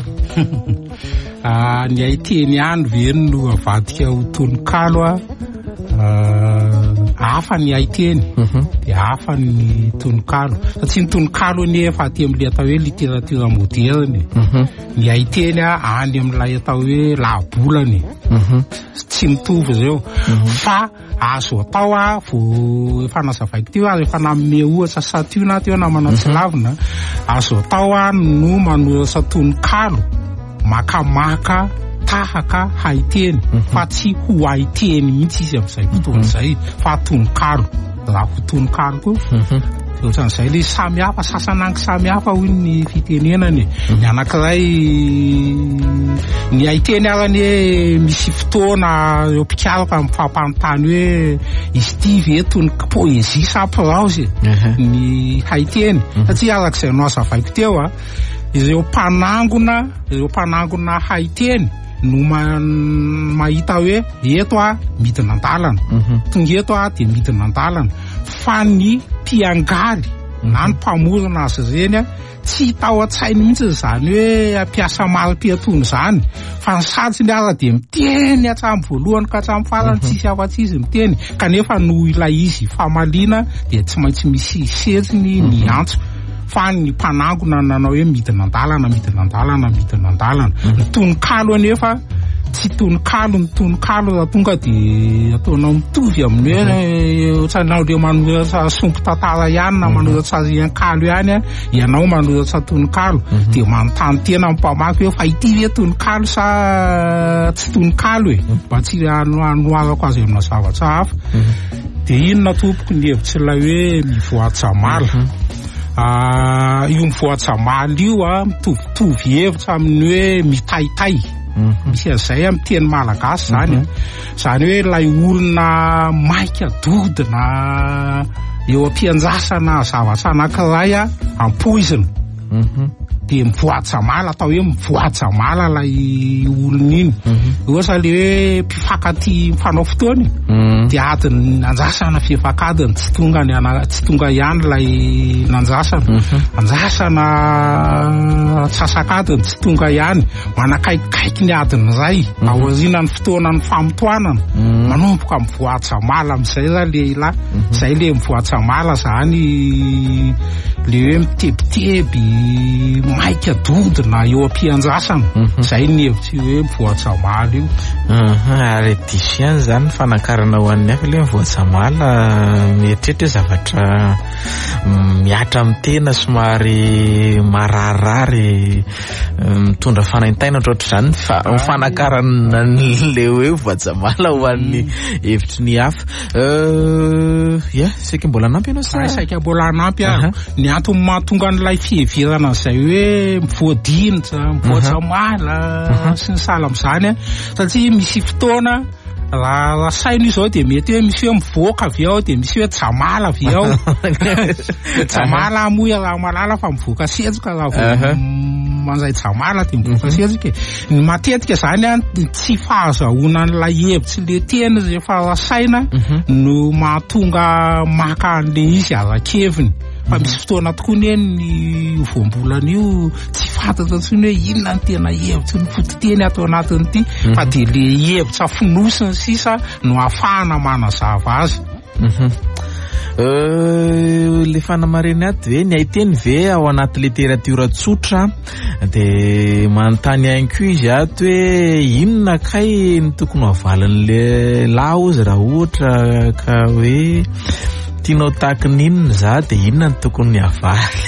Ny haiteny ihany ve no avadika ho tononkalo a, hafa ny haiteny de hafa ny tononkalo, satria ny tononkalo nefa aty amin'le atao hoe littérature moderne, ny haiteny a any amin'ilay atao hoe lahabolany, tsy mitovy zao. Fa azo atao a vao efa nazavaiko teo a rehefa nanome ohatra sationa teo namana tsy lavina, azo atao a no manoratra tononkalo makamaka tahaka haiteny fa tsy ho haiteny mihitsy izy amin'izay fotoana izay fa tononkalo, raha ho tononkalo koa ohatran'izay le samy hafa, sasanangy samy hafa hoy ny fitenenany. Ny anankiray ny haiteny arany hoe misy fotoana eo mpikaroka mifampanontany hoe izy ity ve tononkalo poezia sa prose ny haiteny, satria arak'izay no azavaiko teo a, ireo mpanangona ireo mpanangona haiteny no mahita hoe eto a midina andalana, tonga eto a de midina andalana, fa ny mpiangaly na ny mpamorona azy ireny a tsy tao an-tsainy mihitsy zany hoe ampiasa mari-piatono zany, fa ny satsiny ara de miteny hatramin'ny voalohany ka hatramin'ny farany tsisy afa-tsy izy miteny, kanefa no ilay izy famaliana de tsy maintsy misy setsiny ny antso. Fa ny mpanangona nanao hoe midina andalana midina andalana midina andalana. Ny tononkalo anefa tsy tononkalo, ny tononkalo raha tonga de ataonao mitovy amin'ny hoe ohatranao le manoratra sompo tantara ihany na manoratra riankalo ihany a, ianao manoratra tononkalo de manontany tena amin'ny mpamaky hoe fa ity ve tononkalo sa tsy tononkalo e, mba tsy anoarako azy amina zavatra hafa. De inona tompoko ny hevitsilay hoe mivoatra mala. Io mivoatra mala io a mitovitovy hevitra amin'ny hoe mitaitay, misy an'izay amin'ny teny malagasy zany a, zany hoe lay olona maika dodina eo ampiandrasana zavatra anankiray a ampoizina de mivoatsamala atao hoe mivoatsamala lay olona iny ohatra le hoe mpifankaty mifanao fotoany de adiny nanjasana fifakadiny tsy tonga ny tsy tonga ihany lay nanjasana anjasana sasakadiny tsy tonga ihany manakaikikaiky ny adiny zay aoriana ny fotoana ny famotoanana manomboka mivoatsamala am'izay za le ila zay le mivoatsamala zany le hoe mitebiteby maika dodina eo ampianjasana zay ny hevitsy hoe mivoatsamala io ary disiany zany fanakarana ho an'ny hafa le mivoatsamala mieritreritra zavatra miatra amin'ny tena somary mararirary mitondra fanaintaina ohatr'ohatr' zany fanakarana le hoe mivoatsamala ho an'ny hevitry ny hafa ia saika mbola anampy ianao sa saika mbola anampy aho ny antony mahatonga an'ilay fiheverana zay hoe mivoadinitra mivoatsamala sy ny sala am'izany satria misy fotoana raha saina izao de mety hoe misy hoe mivoaka avy ao de misy hoe tsamala avy ao tsamala amoy raha malala fa mivoaka setsika raha manzay tsamala de mivoaka setsika ny matetika zany a tsy fahazahoana an'ilay hevitsy le tena rehefa rasaina no mahatonga maka an'le izy arakeviny fa misy fotoana tokoa ny ny voambolana io tsy fantatra tsony hoe inona ny tena hevitsy ny fototeny atao anatiny ity fa de le hevitra finosiny sisa no ahafahana manazava azy le fanamarena aty ve ny aiteny ve ao anaty literatiora tsotra de manontany ihany koa izy ato hoe inona kay ny tokony havalin'le lahy ozy raha ohatra ka hoe tianao tahaka ninona za de inona ny tokony ny avaly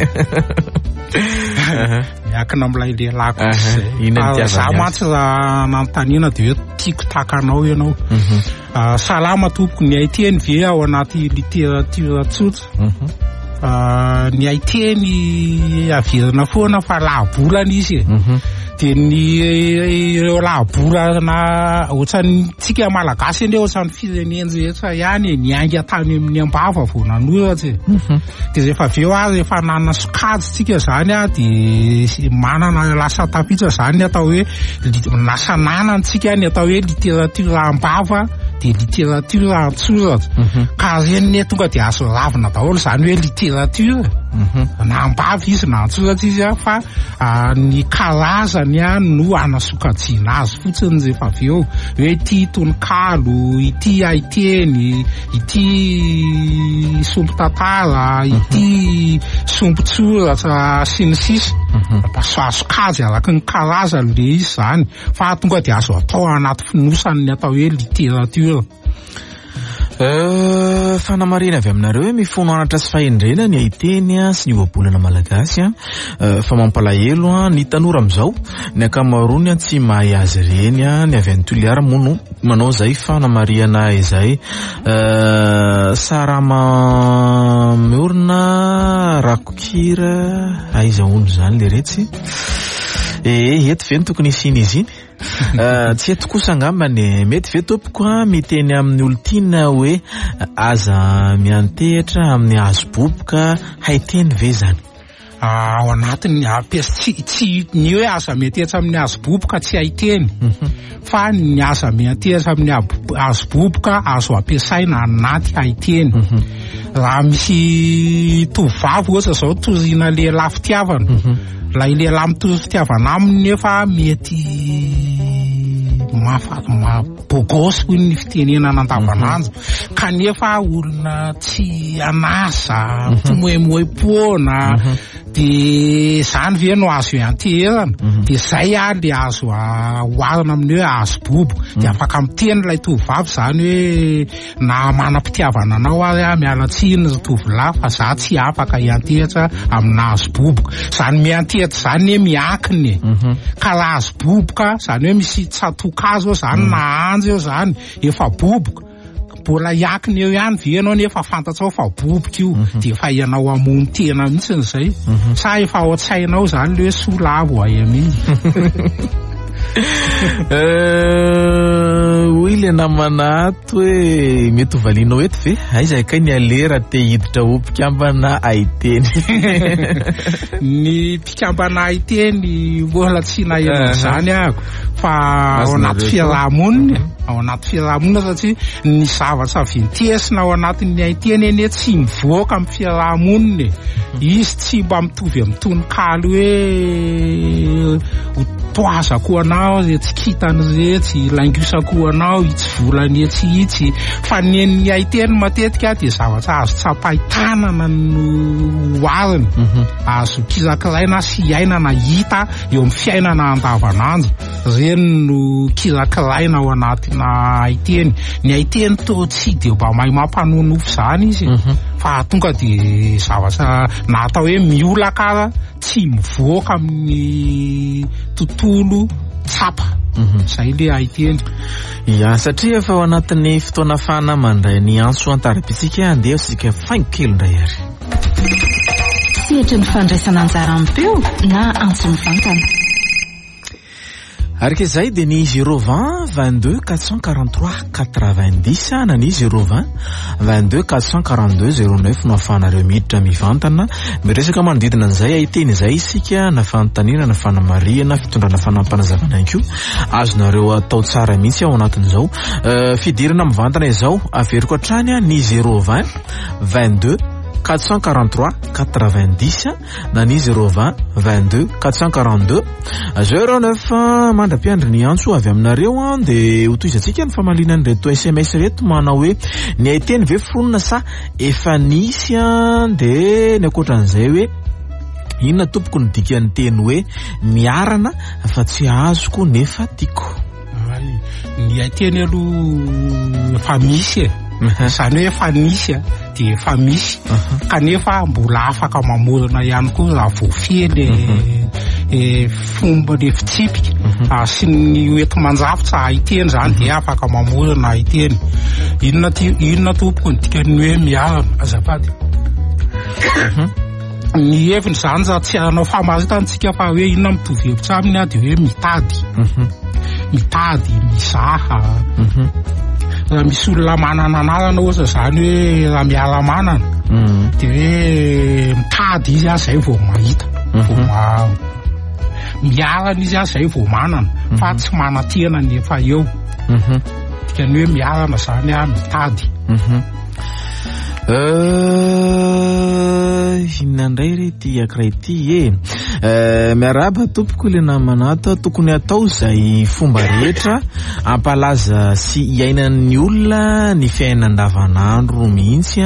miakina am'ilay lelako zay za mantsy raha nanontaniana de hoe tiako tahaka anao ianao salama tompoko ny aiteny ve ao anaty literatura tsotra ny aiteny averina foana fa lahabolana izy de ny ireo lahabolana ohatrany tsika malagasy ende ohatrany fireneny rehetra ihany niainga tany amin'ny ambava vao nanoratra de rehefa aveo a rehefa nanana sokajy tsika zany a de manana lasa tapitra zany atao hoe lasa nanany tsika ny atao hoe literatura ambava de literatura antsoratra ka reny tonga de azo ravina daholo zany hoe literatura na ambava izy na antsoratra izy a fa ny karazany a no anasokajiana azy fotsiny rehefa aveo hoe ity tononkalo ity aiteny ity sombotantara ity sombotsoratra sy ny sisa asokajy araky ny karazany le izy zany fa tonga de azo atao anaty finosany ny atao hoe literatura fanamarena avy aminareo hoe mifono anatra sy fahendrena ny aiteny sy ny ohabolana malagasy fa mampalahelo ny tanora am'izao ny akamaroany tsy mahay azy reny ny avy any Toliara mono manao zay fanamariana izay sarama miorina rakokira aiza ono zany le retsy e eto ve ny tokony isiny izy iny tsy eto kosa angambany mety ve tompoko miteny amin'ny olontiana hoe aza miantehitra amin'ny hazo boboka haiteny ve zany ao anatiny ampiasa tsy tsy ny hoe aza miantehitra amin'ny hazo boboka tsy haiteny fa ny aza miantehitra amin'ny hazo boboka azo ampiasaina anaty haiteny raha misy tovavy ohatra zao toriana lehilahy fitiavana lay lehilahy mitory fitiavana aminy nefa mety mabogosy hoy ny fitenenana andavanandro kanefa olona tsy anasa moemoem-poana de zany ve no azo ianteherana de zay a le azo oarina amin'ny hoe azo bobo de afaka miteny lay tovavy zany hoe na manam-pitiavana anao ary a miala tsiny ny tovolahy fa za tsy afaka iantehitra amina azo boboka zany miantehitra zany hoe miankiny ka raha azo boboka zany hoe misy tsatokazo zany na anjo eo zany efa boboka mbola iakiny eo ihany ve ianao nefa fantatrao fa boboka io de efa ianao amony tena mihitsy zay sa efa ao an-tsainao zany le hoe sola avo ay amin'iny Hoy le namanato hoe mety hovalinao eto ve? Aiza ka ny alera te hiditra ho mpikambana Aiteny. Ny mpikambana Aiteny mbola tsy naheno zany ako fa ao anaty fiarahamonina, ao anaty fiarahamonina satria ny zavatra vintesina ao anatin'ny Aiteny eny tsy mivoaka amin'ny fiarahamonina. Izy tsy mba mitovy amin'ny tononkalo hoe toazako anao tsy kitany retsy laingosako anao itsy volany etsy itsy fa ny Aiteny matetika dia zavatra azo tsapahitanana no ariny azo kirakiraina sy iainana hita eo amin'ny fiainana andavanandro reny no kirakiraina ao anatina Aiteny. Ny Aiteny to tsy dia mba mahay mampanonofo zany izy fa tonga dia zavatra natao hoe miolaka tsy mivoaka amin'ny tontolo tsapa. Zay le Aiteny. Ya, satria efa ao anatin'ny fotoana fana mandray ny antso antarabitsika andeha sika faingo kely indray ary. Sehatra ny fandraisana anjara ampeo na antso mivantana. Araka izay dia ny zéro vingt vingt-deux quatre cent quarante-trois quatre-vingt-dix na ny zéro vingt vingt-deux quatre cent quarante-deux zéro neuf no ahafahanareo miditra mivantana miresaka manodidina an'izay Aiteny izay isika na fanontaniana na fanamariana fitondrana fanampanazavana ihany koa azonareo atao tsara mihitsy ao anatin'izao fidirana mivantana izao averiko hatrany ny zéro vingt vingt-deux quatre cent quarante-trois quatre-vingt-dix na ny zéro vingt vingt-deux quatre cent quarante-deux zéro neuf mandra-piandry ny antso avy aminareo dia ho toizantsika ny famalinany reto S M S reto manao hoe ny Aiteny ve fonona sa efa nisy dia ny akoatran'izay hoe inona tompoko ny dikan'ny teny hoe miarana fa tsy azoko nefa tiako. Ny Aiteny aloha efa misy e zany hoe efa nisy dia efa misy kanefa mbola afaka mamorona ihany koa raha voafely fomba le fitsipika sy ny oety mandrafitra Aiteny zany dia afaka mamorona Aiteny. Inona inona tompoko ny dikan'ny hoe miarana azafady. Ny heviny zany za tsy anao famaritantsika fa hoe inona mitovy hevitra aminy a dia hoe mitady mitady mizaha raha misy olona manana anarana ohatra zany hoe raha miala manana dia hoe mitady izy azy zay vao mahita vao miarana izy azy zay vao manana fa tsy manatena nefa eo dikany hoe miarana zany a mitady. Inona indray re ty akiray ity e miaraba tompoko le namanato tokony atao izay fomba rehetra ampalaza sy iainan'ny olona ny fiainana andavanandro mihitsy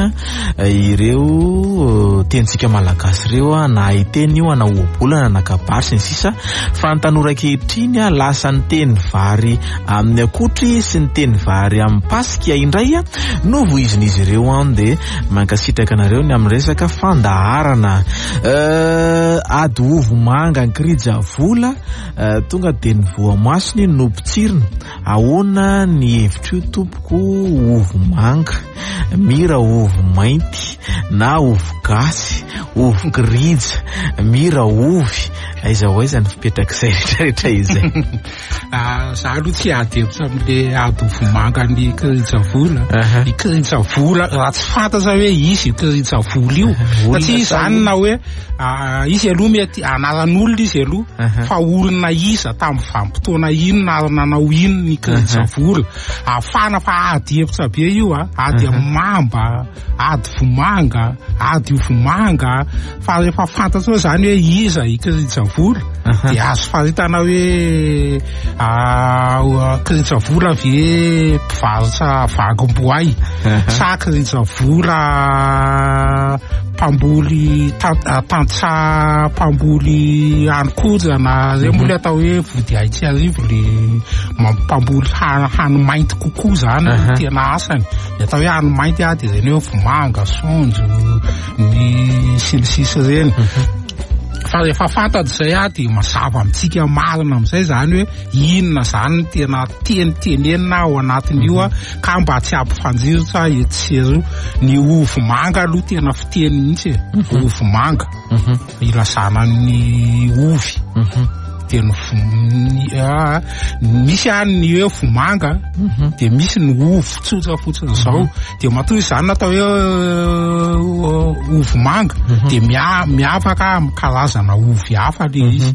ireo tentsika malagasy ireo na Aiteny io na ohabolana na kabary sy ny sisa fa ny tanora kehitriny lasa ny teny vary amin'ny akotry sy ny teny vary amin'ny pasika indray no voizin'izy ireo dia mankasitraka anareo ny amin'ny resaka fandaharana ady ovo manga ankirija vola tonga dia ny voamasony no pitsirina ahoana ny hevitry io tompoko ovo manga mira ovo mainty na ovo gasy ovo kirija mira ovy aiza ho aiza ny fipetraka izay rehetrarehetra izay. Za aloha tsy ady hevitra amin'le ady ovo manga ny kirija vola. Ny kirija vola raha tsy fantatra hoe izy io kirija vola io satria izany na hoe izy aloha mety anaran'olona izy aloha fa olona iza tamin'ny vanim-potoana ino na nanao ino ny kirija vola afana fa ady hevitra be io ady mamba ady vomanga ady ovomanga fa rehefa fantatra hoe zany hoe iza i kirija vola dia azo faritana hoe kirija vola ve mpivarotra vagom-boay sa kirija vola mpamboly tantsa mpamboly hanikozana zay mbola atao hoe vody aitsy arivo le mpamboly hany mainty kokoa zany tena asany le atao hoe hany mainty a dia zany hoe vomanga sonjo ny silisisy reny fa rehefa fantatra zay a dia mazava amintsika marina amin'izay zany hoe inona zany tena tenitenenina ao anatin'io ka mba tsy ampifanjirotra etsero ny ovo manga aloha tena fiteny mihitsy ovo manga ilazana ny ovy de ny misy any hoe vomanga de misy ny ovo tsotra fotsiny zao de matoa izany natao hoe ovomanga de miavaka amin'ny karazana ovy hafa le izy.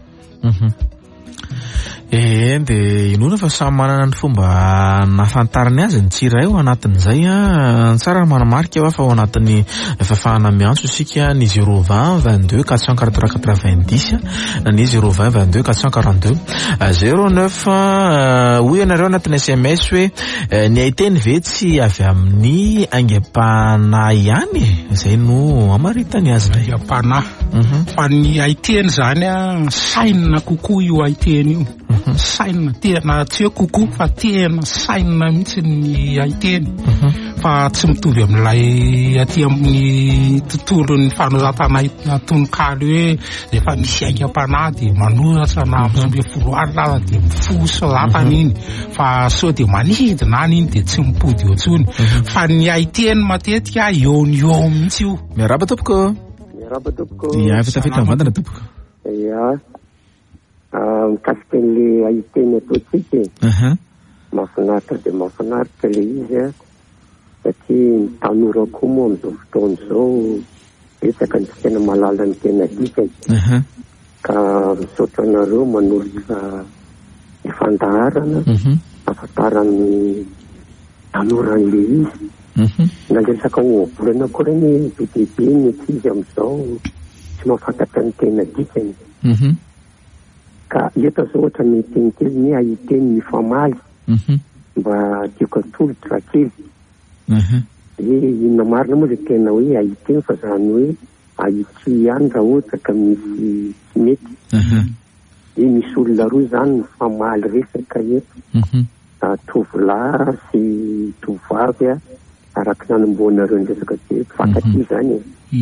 Eh de inona fa samy manana ny fomba nafantarany azy ny tsira io anatin'izay a tsara manamarika eo fa ao anatin'ny fafahana miantso isika ny zéro vingt vingt-deux quatre cent quarante-trois quatre-vingt-dix na ny zéro vingt vingt-deux quatre cent quarante-deux zéro neuf hoy ianareo anatin'ny S M S hoe ny aiteny ve tsy avy amin'ny aingam-panahy ihany zay no amaritany azy lay aingam-panahy fa ny aiteny zany a saina kokoa io aiteny io saina tena tsy hoe kokoa fa tena saina mihitsy ny aiteny fa tsy mitovy amin'ilay aty amin'ny tontolon'ny fanoratana atononkalo hoe rehefa misy aingam-panahy de manoratra na amin'ny foloara de mifoso ratany iny fa sao de manidina any iny de tsy mipody eo tsony fa ny aiteny matetika eo ny eo mihitsy io. Miaraba tompoko. Miaraba tompoko. Ia fitafita mivantana tompoko. Ia mikasika an'le aiteny ataotsika e mahafinaritra de mahafinaritra le izy a satria ny tanora koa moa amin'izao fotoana izao betsaka ny tsy tena malala ny tena dikany ka misaotra anareo manolotra ny fandaharana ahafantaran'ny tanora an'le izy na resaka ohabolana koa reny be dia be ny ankizy amin'izao tsy mahafantatra ny tena dikany ka eto zao ohatra ny teny kely ny ahiteny ny famaly mba tiako atolotra kely hoe inona marina moa le tena hoe ahiteny fa zany hoe ahity ihany raha ohatra ka misy tsy mety hoe misy olona roa zany ny famaly resaka eto tovolahy sy tovavy a araka nanomboanareo ny resaka tsy fantatry zany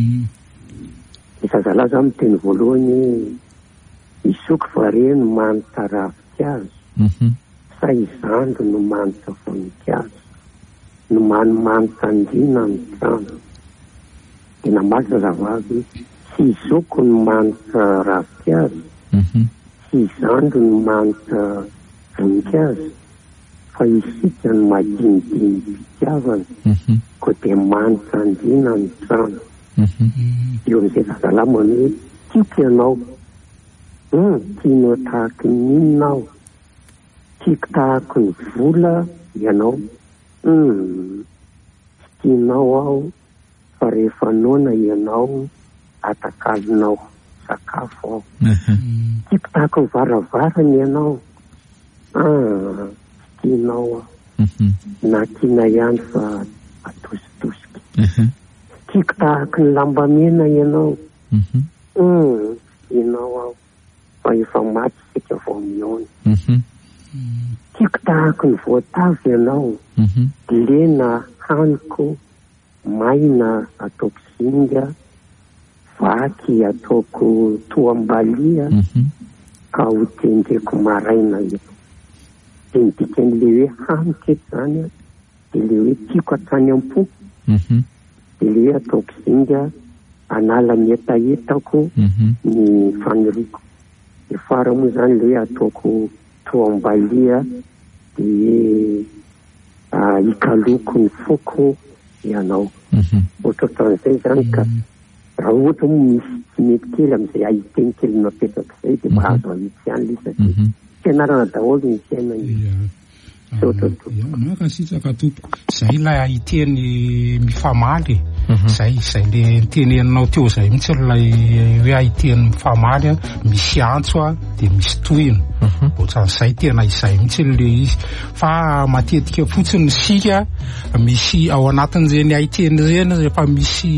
e zazalahy zany miteny voalohany isoko fa reny manitra ravikazo sa izandro no manitra voninkazo no manimanitra andrina ny trano de namaly zazavavy sy isoko no manitra ravikazo sy izandro no manitra voninkazo fa isika no madinidiny mpitiavana ko de manitra andrina ny trano eo am'izay zazalahy mano hoe tiako ianao tianao tahaka ny inonao tiako tahaka ny vola ianao tsy tianao aho fa rehefa noana ianao atakalinao sakafo aho tiako tahaka ny varavarana ianao tsy tianao aho na tiana ihany fa atositosika tiako tahaka ny lambamena ianao tsy tianao aho fa efa maty sika vao miona tiako tahaka ny voatavy ianao lena haniko maina ataoko zinga vaky ataoko toambalia ka ho tendreko maraina eto de ny dikan'le hoe haniko eto zany de le hoe tiako hatrany am-po de le hoe ataoko zinga anala ny etaetako ny faniriko de fara moa zany le hoe ataoko toambalia de ikaloko ny foko ianao ohatrohatran'izay zany ka raha ohatra moa misy tsy mety kely am'izay ahiteny kely napetaka zay de mahazo ahitsy ihany le satria fianarana daholo ny fiainany makasitraka tompoko zay ilay ahiteny mifamaly zay zay le teneninao teo zay mihitsy lay hoe ahiteny mifamaly misy antso a de misy tohina ohatran'izay tena izay mihitsy le izy fa matetika fotsiny sika misy ao anatin'izany ahiteny reny rehefa misy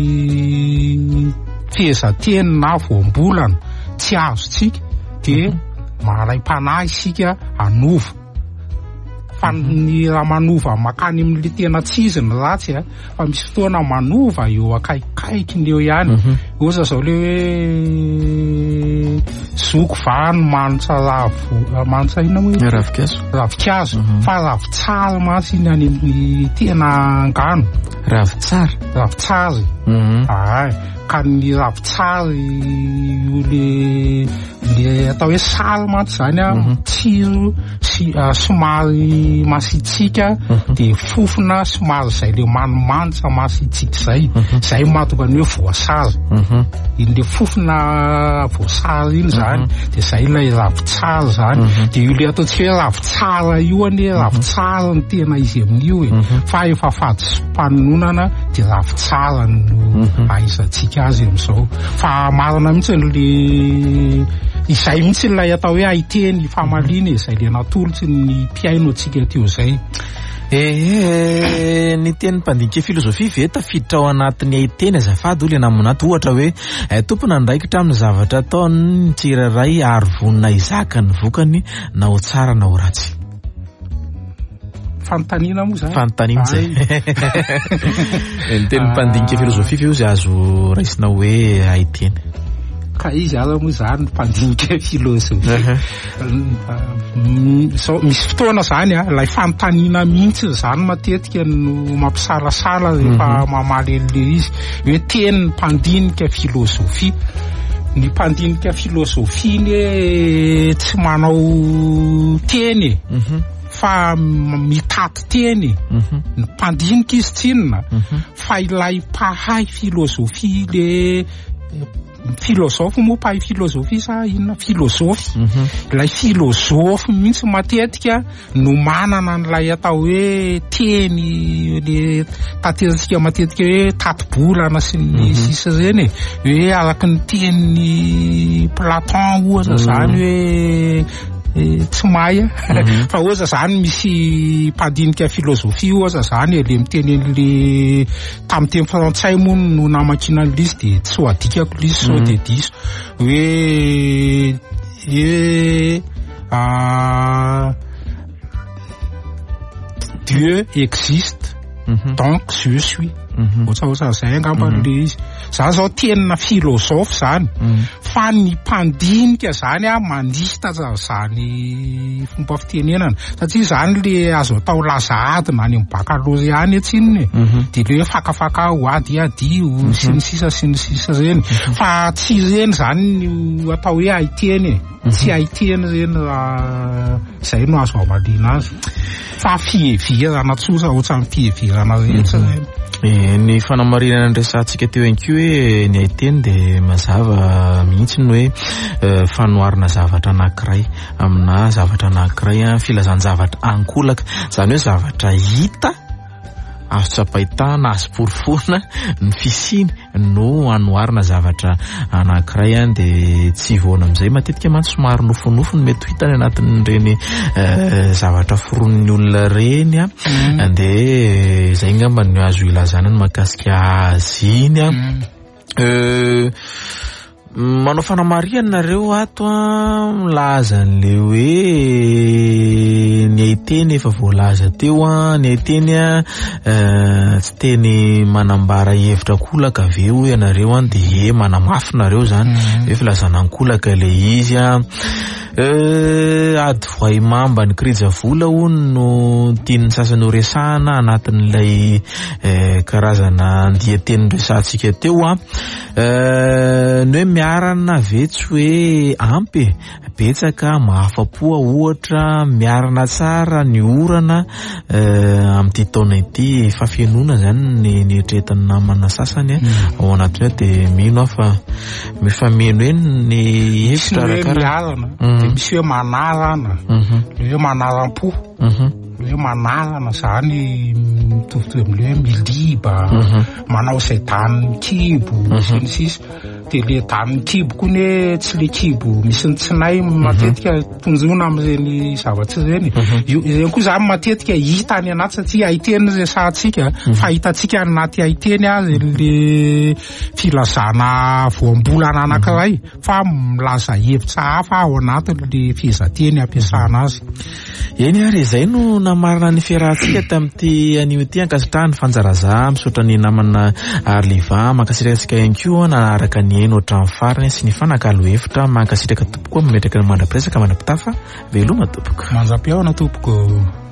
fihezanteny na voambolana tsy azotsika de maray-panahy isika anova fa ny raha manova makany amin'le tena tsiziny ratsy a fa misy fotoana manova eo akaikikay akaikiny eo ihany oza zao le hoe zoko vano manitra ravo manitra ina hoe ravikazo ravikazo fa ravitsara mantsy iny any amin'ny tena angano ravitsara ravitsary ay ka ny ravitsary io le le atao hoe sary mantsy zany a tsiro sy somary masitsika de fofona somary zay le manimanitra masitsika zay zay mahatonga ny hoe voasary iny le fofona voasary iny zany de zay ilay ravitsara zany de io le ataontsika hoe ravitsara io ane ravitsara ny tena izy amin'io e fa efa fadisompanonana de ravitsara no aizantsika azy am'izao fa marina mihitsy le izay mihitsy ilay atao hoe haiteny famalina izay le natolotsy ny mpiaino atsika teo zay Eh, ny teny mpandinika filozofia ve tafiditra ao anatin'ny haiteny azafady olona naminaty ohatra hoe tompona andraikitra amin'ny zavatra ataony tsiraray ary vonina izaka ny vokany na ho tsara na ho ratsy fanontaniana moa zany fanontaniana zay ny teny mpandinika filozofia fe izy azo raisina hoe haiteny ka izy aza moa zany mpandinika filozofia so misy fotoana zany a lay fanontaniana mihitsy zany matetika no mampisalasala rehefa mamaly le izy hoe teny mpandinika filozofia ny mpandinika filozofia ny tsy manao teny fa mitaty teny ny mpandinika izy tsinona fa ilay mpahay filozofia le filozofy moa mpahay filozofia sa inona filozofy ilay filozofy mihitsy matetika no manana n'ilay atao hoe teny le tanterantsika matetika hoe tatibolana sy ny sisa zany hoe araky ny teny Platon ohatra zany hoe tsy mahay fa oza zany misy mpandinika filozofia oza zany le miteny le tamin'ny teny frantsay moa no namakina l'izy de tsy ho adikako l'izy sao de diso hoe e Dieu existe donc je suis ohatsa ohatsa zay angamba le izy zany zao tenina filozofy zany fa ny mpandinika zany a mandista zany fomba fitenenana satria zany le azo atao lazahady na any amin'ny baccalauréat etsininy de le fakafaka ho ady adio sy ny sisa sy ny sisa zany fa tsy reny zany ny atao hoe haiteny tsy haiteny reny raha zay no azo amalina azy fa fievirana tsotra ohatsa ny fievirana rehetra zany ny fanamarinana andresantsika teo ihany koa hoe ny haiteny de mazava mihitsy ny hoe fanoharina zavatra anankiray amina zavatra anankiray filazan-javatra ankolaka zany hoe zavatra hita azo tsapahitana azo porofona ny fisiny no anoharina zavatra anankiray de tsy voana am'izay matetika mantsy somary nofonofo no mety hitany anatin'ireny zavatra foron'ny olona reny de zay ngamba no azo ilazana ny mahakasika azy iny manao fanamariana nareo ato milaza an'le hoe ny haiteny efa voalaza teo a ny haiteny a tsy teny manambara hevitra kolaka ve ho ianareo a de e manamafy nareo zany hoe filazana ankolaka le izy a ady voay mamba ny krijavola hono no tian'ny sasany horesahana anatin'ilay karazana andihateny resantsika teo a ny hoe miarana vetsy hoe ampy betsaka mahafapoa ohatra miarana tsara ny orana amin'ity taona ity fafenona zany ny nietretan'ny namana sasany ao anatiny de mino fa mifameno eny ny hevitra arakarana de misy hoe manarana le hoe manaram-po le hoe manarana zany mitovy am'le hoe miliba manao zay tany kibo sy ny sisa de le dany kibo koa ne tsy le kibo misy ny tsinay matetika tonjona amin'ireny zavatsy ireny. Io ireny koa zany matetika hita any anaty satria haiteny resahantsika fa hitantsika anaty haiteny azy le filazana voambolana anankiray fa milaza hevitra hafa ao anatin'le fihezanteny ampiasana azy. Eny ary izay no namarina ny fiarahantsika tamin'ity anio ity ankasitrahany fanjaraza misaotra ny namana Arliva mankasitraka antsika ihany koa nanaraka ny eny ohatran'ny farany sy ny fanakalo hevitra mankasitraka tompoko mametraka ny mandrapiresaka mandrapitafa veloma tompoko manjam-piaona tompoko.